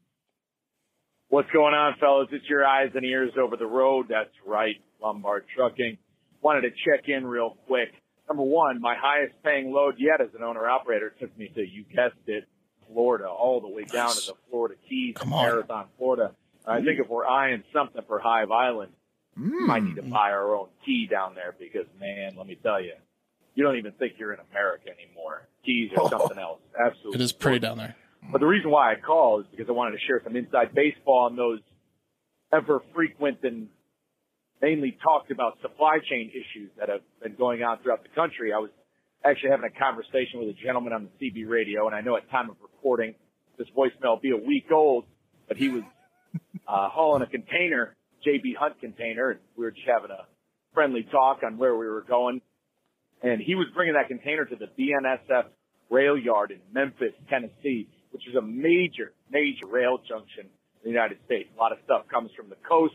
What's going on, fellas? It's your eyes and ears over the road. That's right, Lombard Trucking. Wanted to check in real quick. Number one, my highest paying load yet as an owner-operator took me to, you guessed it, Florida, all the way down to the Florida Keys, Marathon, Florida. I think if we're eyeing something for Hive Island, we might need to buy our own key down there because, man, let me tell you, you don't even think you're in America anymore. Keys are something else. Absolutely. It is pretty down there. But the reason why I call is because I wanted to share some inside baseball on those ever frequent and mainly talked about supply chain issues that have been going on throughout the country. I was actually having a conversation with a gentleman on the CB radio, and I know at time of recording this voicemail will be a week old, but he was hauling a container, JB Hunt container, and we were just having a friendly talk on where we were going. And he was bringing that container to the BNSF rail yard in Memphis, Tennessee, which is a major, major rail junction in the United States. A lot of stuff comes from the coast,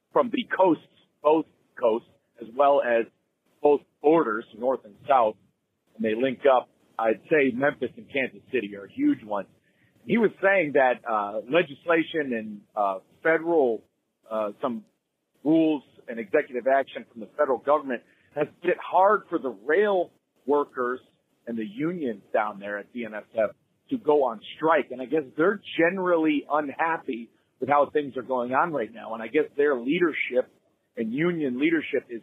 both coasts, as well as both borders, north and south, and they link up. I'd say Memphis and Kansas City are huge ones. He was saying that legislation and federal, some rules and executive action from the federal government has made it hard for the rail workers and the unions down there at BNSF to go on strike. And I guess they're generally unhappy with how things are going on right now. And I guess their leadership and union leadership is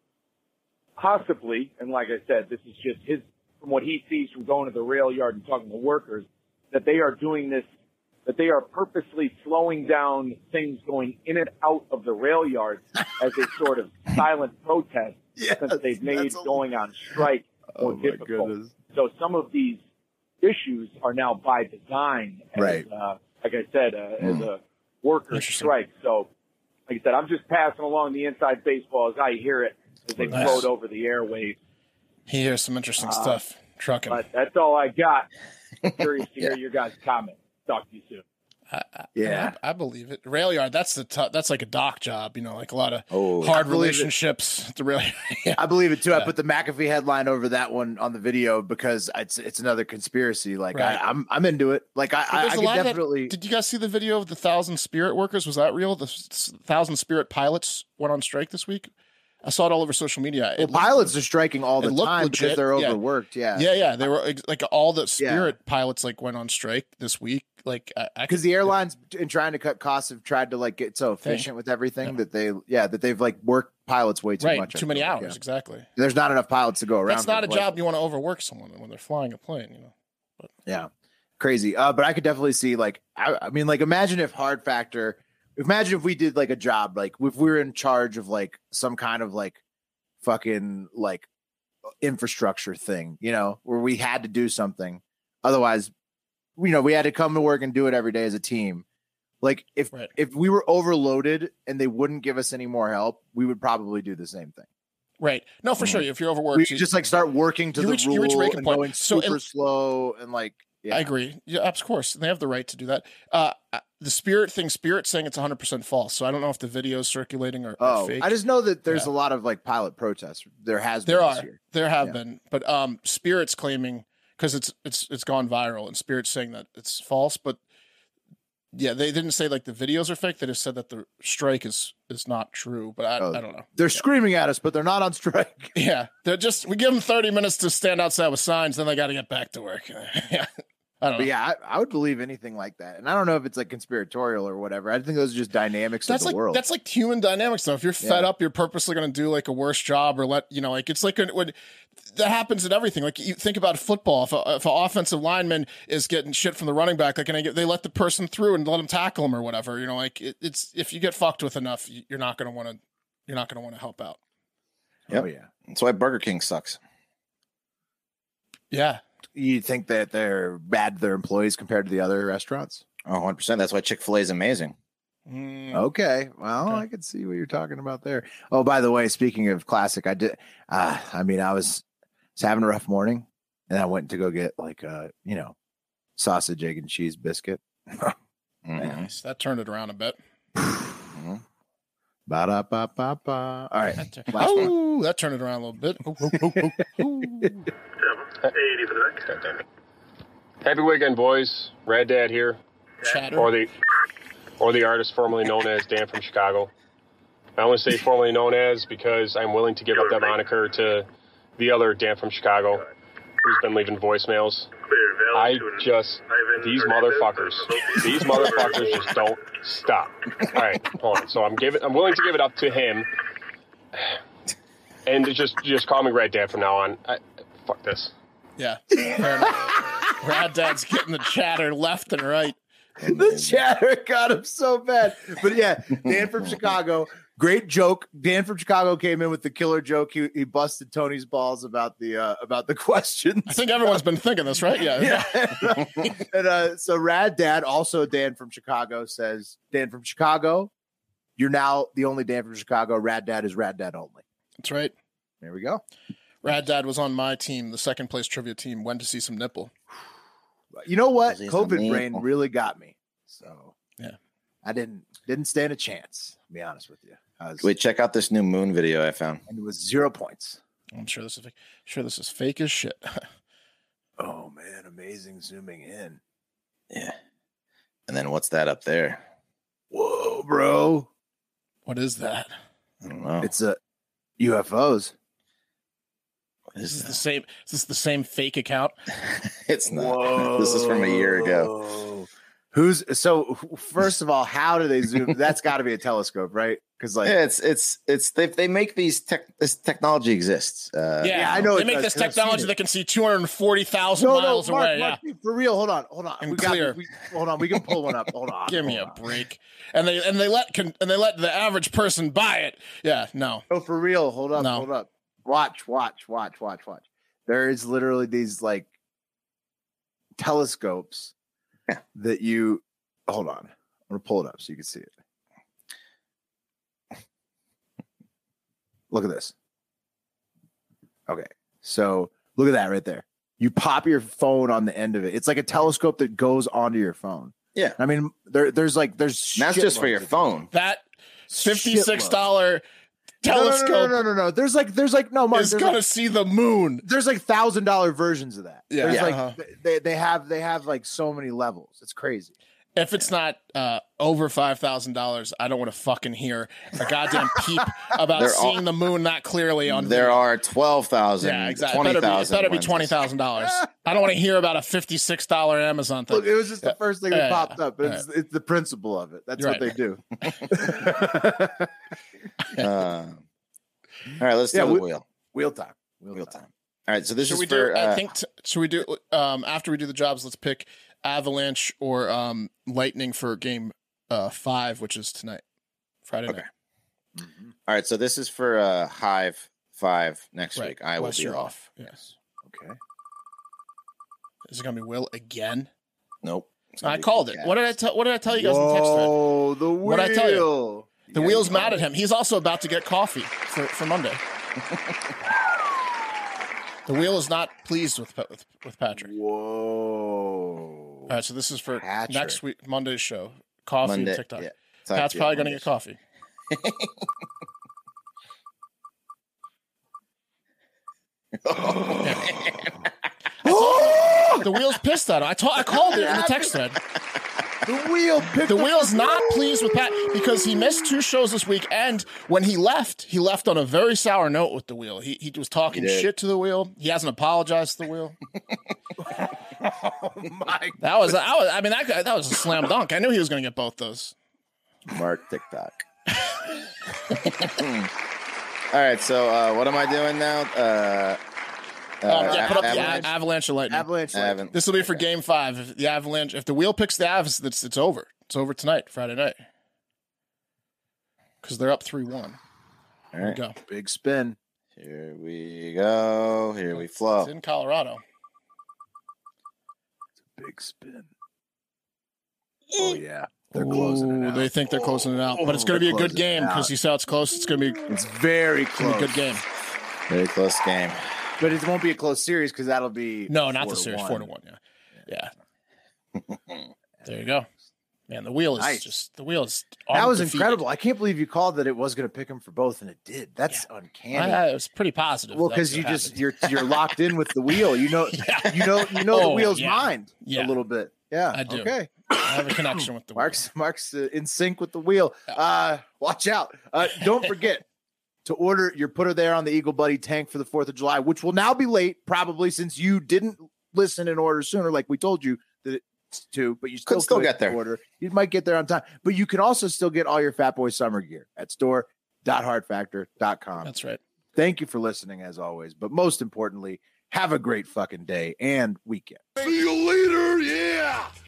possibly, and like I said, this is just from what he sees from going to the rail yard and talking to workers, that they are doing this, that they are purposely slowing down things going in and out of the rail yards as a sort of silent protest since they've made going on strike more difficult. Goodness. So some of these issues are now by design, as, like I said, as a worker strike. So, like I said, I'm just passing along the inside baseball as I hear it as they float over the airwaves. He hears some interesting stuff. Trucking. But that's all I got. Curious to hear your guys' comment. Talk to you soon. I believe it. Rail yard, that's like a dock job, like a lot of hard relationships. The rail. I believe it too. I put the McAfee headline over that one on the video because it's another conspiracy. Like I'm into it. Like I could definitely. Did you guys see the video of the 1,000 Spirit workers? Was that real? The 1,000 Spirit pilots went on strike this week. I saw it all over social media. Well, pilots are striking all the time legit. because they're overworked. Yeah. They were like all the Spirit pilots like went on strike this week. Like because the airlines in trying to cut costs have tried to like get so efficient with everything that they've like worked pilots way too much. Too many hours. Exactly. There's not enough pilots to go around. That's not a job you want to overwork someone when they're flying a plane, you know. But. Yeah. Crazy. But I could definitely see like, I mean, like imagine if imagine if we did like a job, like if we were in charge of like some kind of like fucking like infrastructure thing, you know, where we had to do something. Otherwise, you know, we had to come to work and do it every day as a team. Like if we were overloaded and they wouldn't give us any more help, we would probably do the same thing. Right. No, for sure. If you're overworked, we just like start working to the rule and going super slow and like. Yeah. I agree. Yeah, of course. They have the right to do that. The Spirit saying it's 100% false. So I don't know if the video is circulating or fake. I just know that there's a lot of like pilot protests. There have been, but Spirit's claiming because it's gone viral and Spirit's saying that it's false. But yeah, they didn't say like the videos are fake. They just said that the strike is not true. But I don't know. They're screaming at us, but they're not on strike. Yeah, we give them 30 minutes to stand outside with signs, then they got to get back to work. Yeah. I don't know. But yeah, I would believe anything like that. And I don't know if it's like conspiratorial or whatever. I think those are just dynamics of the world. That's like human dynamics, though. If you're fed up, you're purposely going to do like a worse job or like it's like when that happens in everything. Like you think about football. If an offensive lineman is getting shit from the running back, like they let the person through and let him tackle him or whatever. You know, like it's if you get fucked with enough, you're not going to want to help out. Yep. Oh yeah, that's why Burger King sucks. Yeah. You think that they're bad to their employees compared to the other restaurants? Oh, 100%. That's why Chick-fil-A is amazing. Okay. Well, I can see what you're talking about there. Oh, by the way, speaking of classic, I did. I was having a rough morning, and I went to go get like sausage, egg, and cheese biscuit. Nice. That turned it around a bit. Ba-da-ba-ba-ba. All right. That turned it around a little bit. 80 for the next. God damn it. Happy weekend, boys. Rad Dad here. Chatter. Or the artist formerly known as Dan from Chicago. I want to say formerly known as because I'm willing to give up that moniker to the other Dan from Chicago who's been leaving voicemails. These motherfuckers just don't stop. All right, hold on. So I'm willing to give it up to him, and just call me Rad Dad from now on. Fuck this. Yeah, fair enough. Rad Dad's getting the chatter left and right. The chatter got him so bad. But yeah, Dan from Chicago, great joke. Dan from Chicago came in with the killer joke. He busted Tony's balls about the questions. I think everyone's been thinking this, right? Yeah. And so Rad Dad, also Dan from Chicago, says, Dan from Chicago, you're now the only Dan from Chicago. Rad Dad is Rad Dad only. That's right. There we go. Rad Dad was on my team, the second place trivia team. Went to see some nipple. You know what? COVID brain really got me. So yeah, I didn't stand a chance. To be honest with you. Wait, check out this new moon video I found. And it was 0 points. I'm sure this is fake as shit. Oh man, amazing zooming in. Yeah. And then what's that up there? Whoa, bro. What is that? I don't know. It's UFOs. Is this the same fake account? It's not. Whoa. This is from a year ago. First of all, how do they zoom? That's got to be a telescope, right? Because it's they make this technology exists. I know they make this technology that can see 240,000 miles away. Mark, for real. Hold on. And clear. Hold on. We can pull one up. Hold on. Give me a break. And they let the average person buy it. Yeah. No. Oh, for real. Hold up. No. Hold up. Watch. There is literally these like telescopes that you hold on. I'm gonna pull it up so you can see it. Look at this. Okay, so look at that right there. You pop your phone on the end of it. It's like a telescope that goes onto your phone. Yeah, I mean there's that's just for your phone. That $56 telescope. No. There's like no money. It's gonna see the moon. There's like $1,000 versions of that. Yeah. There's they have like so many levels. It's crazy. If it's not over $5,000, I don't want to fucking hear a goddamn peep about seeing the moon that clearly on There video. are 12,000, Yeah, exactly. 20,000. It better be $20,000. I don't want to hear about a $56 Amazon thing. Look, it was just the first thing that popped up. Yeah. It's the principle of it. That's what they do. All right, let's do the wheel. Wheel time. Wheel time. All right, so this Should is we for. do? I think. Should we do? After we do the jobs, let's pick Avalanche or Lightning for game 5, which is tonight, Friday night. Mm-hmm. All right, so this is for Hive 5 next week. I will be off. Yes. Okay. Is it gonna be Will again? Nope. I called it. What did I tell? What did I tell you guys in the text thread? Oh, the wheel. What did I tell you? The wheel's mad at him. He's also about to get coffee for Monday. The wheel is not pleased with Patrick. Whoa. All right, so this is for Patrick. next week, Monday's show. Coffee Monday, and TikTok. yeah. Pat's probably going to get coffee. The wheel's pissed at him. I called it in the text thread. The wheel's not pleased with Pat because he missed 2 shows this week, and when he left on a very sour note with the wheel. He was talking shit to the wheel. He hasn't apologized to the wheel. Oh my! That was a slam dunk. I knew he was going to get both those. Mark TikTok. All right, so what am I doing now? Put up the Avalanche or Lightning. Avalanche. This will be for game 5. If the Avalanche, if the wheel picks the Avs, it's over. It's over tonight, Friday night. Because they're up 3-1. All Here we right. go. Big spin. Here we go. Here we flow. It's in Colorado. Big spin. Oh yeah, they're closing it out. They think they're closing it out, but it's going to be a good game because you saw it's close. It's going to be. It's very It's going to close. be a good game. Very close game. But it won't be a close series because that'll be No, not the series. 4-1. 4-1. Yeah. There you go. Man, the wheel is Nice. the wheel is. That was undefeated. incredible. I can't believe you called that it was going to pick him for both, and it did. That's uncanny. It was pretty positive. Well, that because was you what just happened. you're locked in with the wheel. You know the Oh, wheel's yeah. mind Yeah. a little bit. Yeah, I do. Okay. I have a connection with the wheel. Mark's in sync with the wheel. Watch out! Don't forget to order your putter there on the Eagle Buddy tank for the 4th of July, which will now be late probably since you didn't listen and order sooner, like we told you to. But you still Could get there. Order. You might get there on time, but you can also still get all your Fat Boy summer gear at store.heartfactor.com. That's right. Thank you for listening as always, but most importantly, have a great fucking day and weekend. See you later, yeah!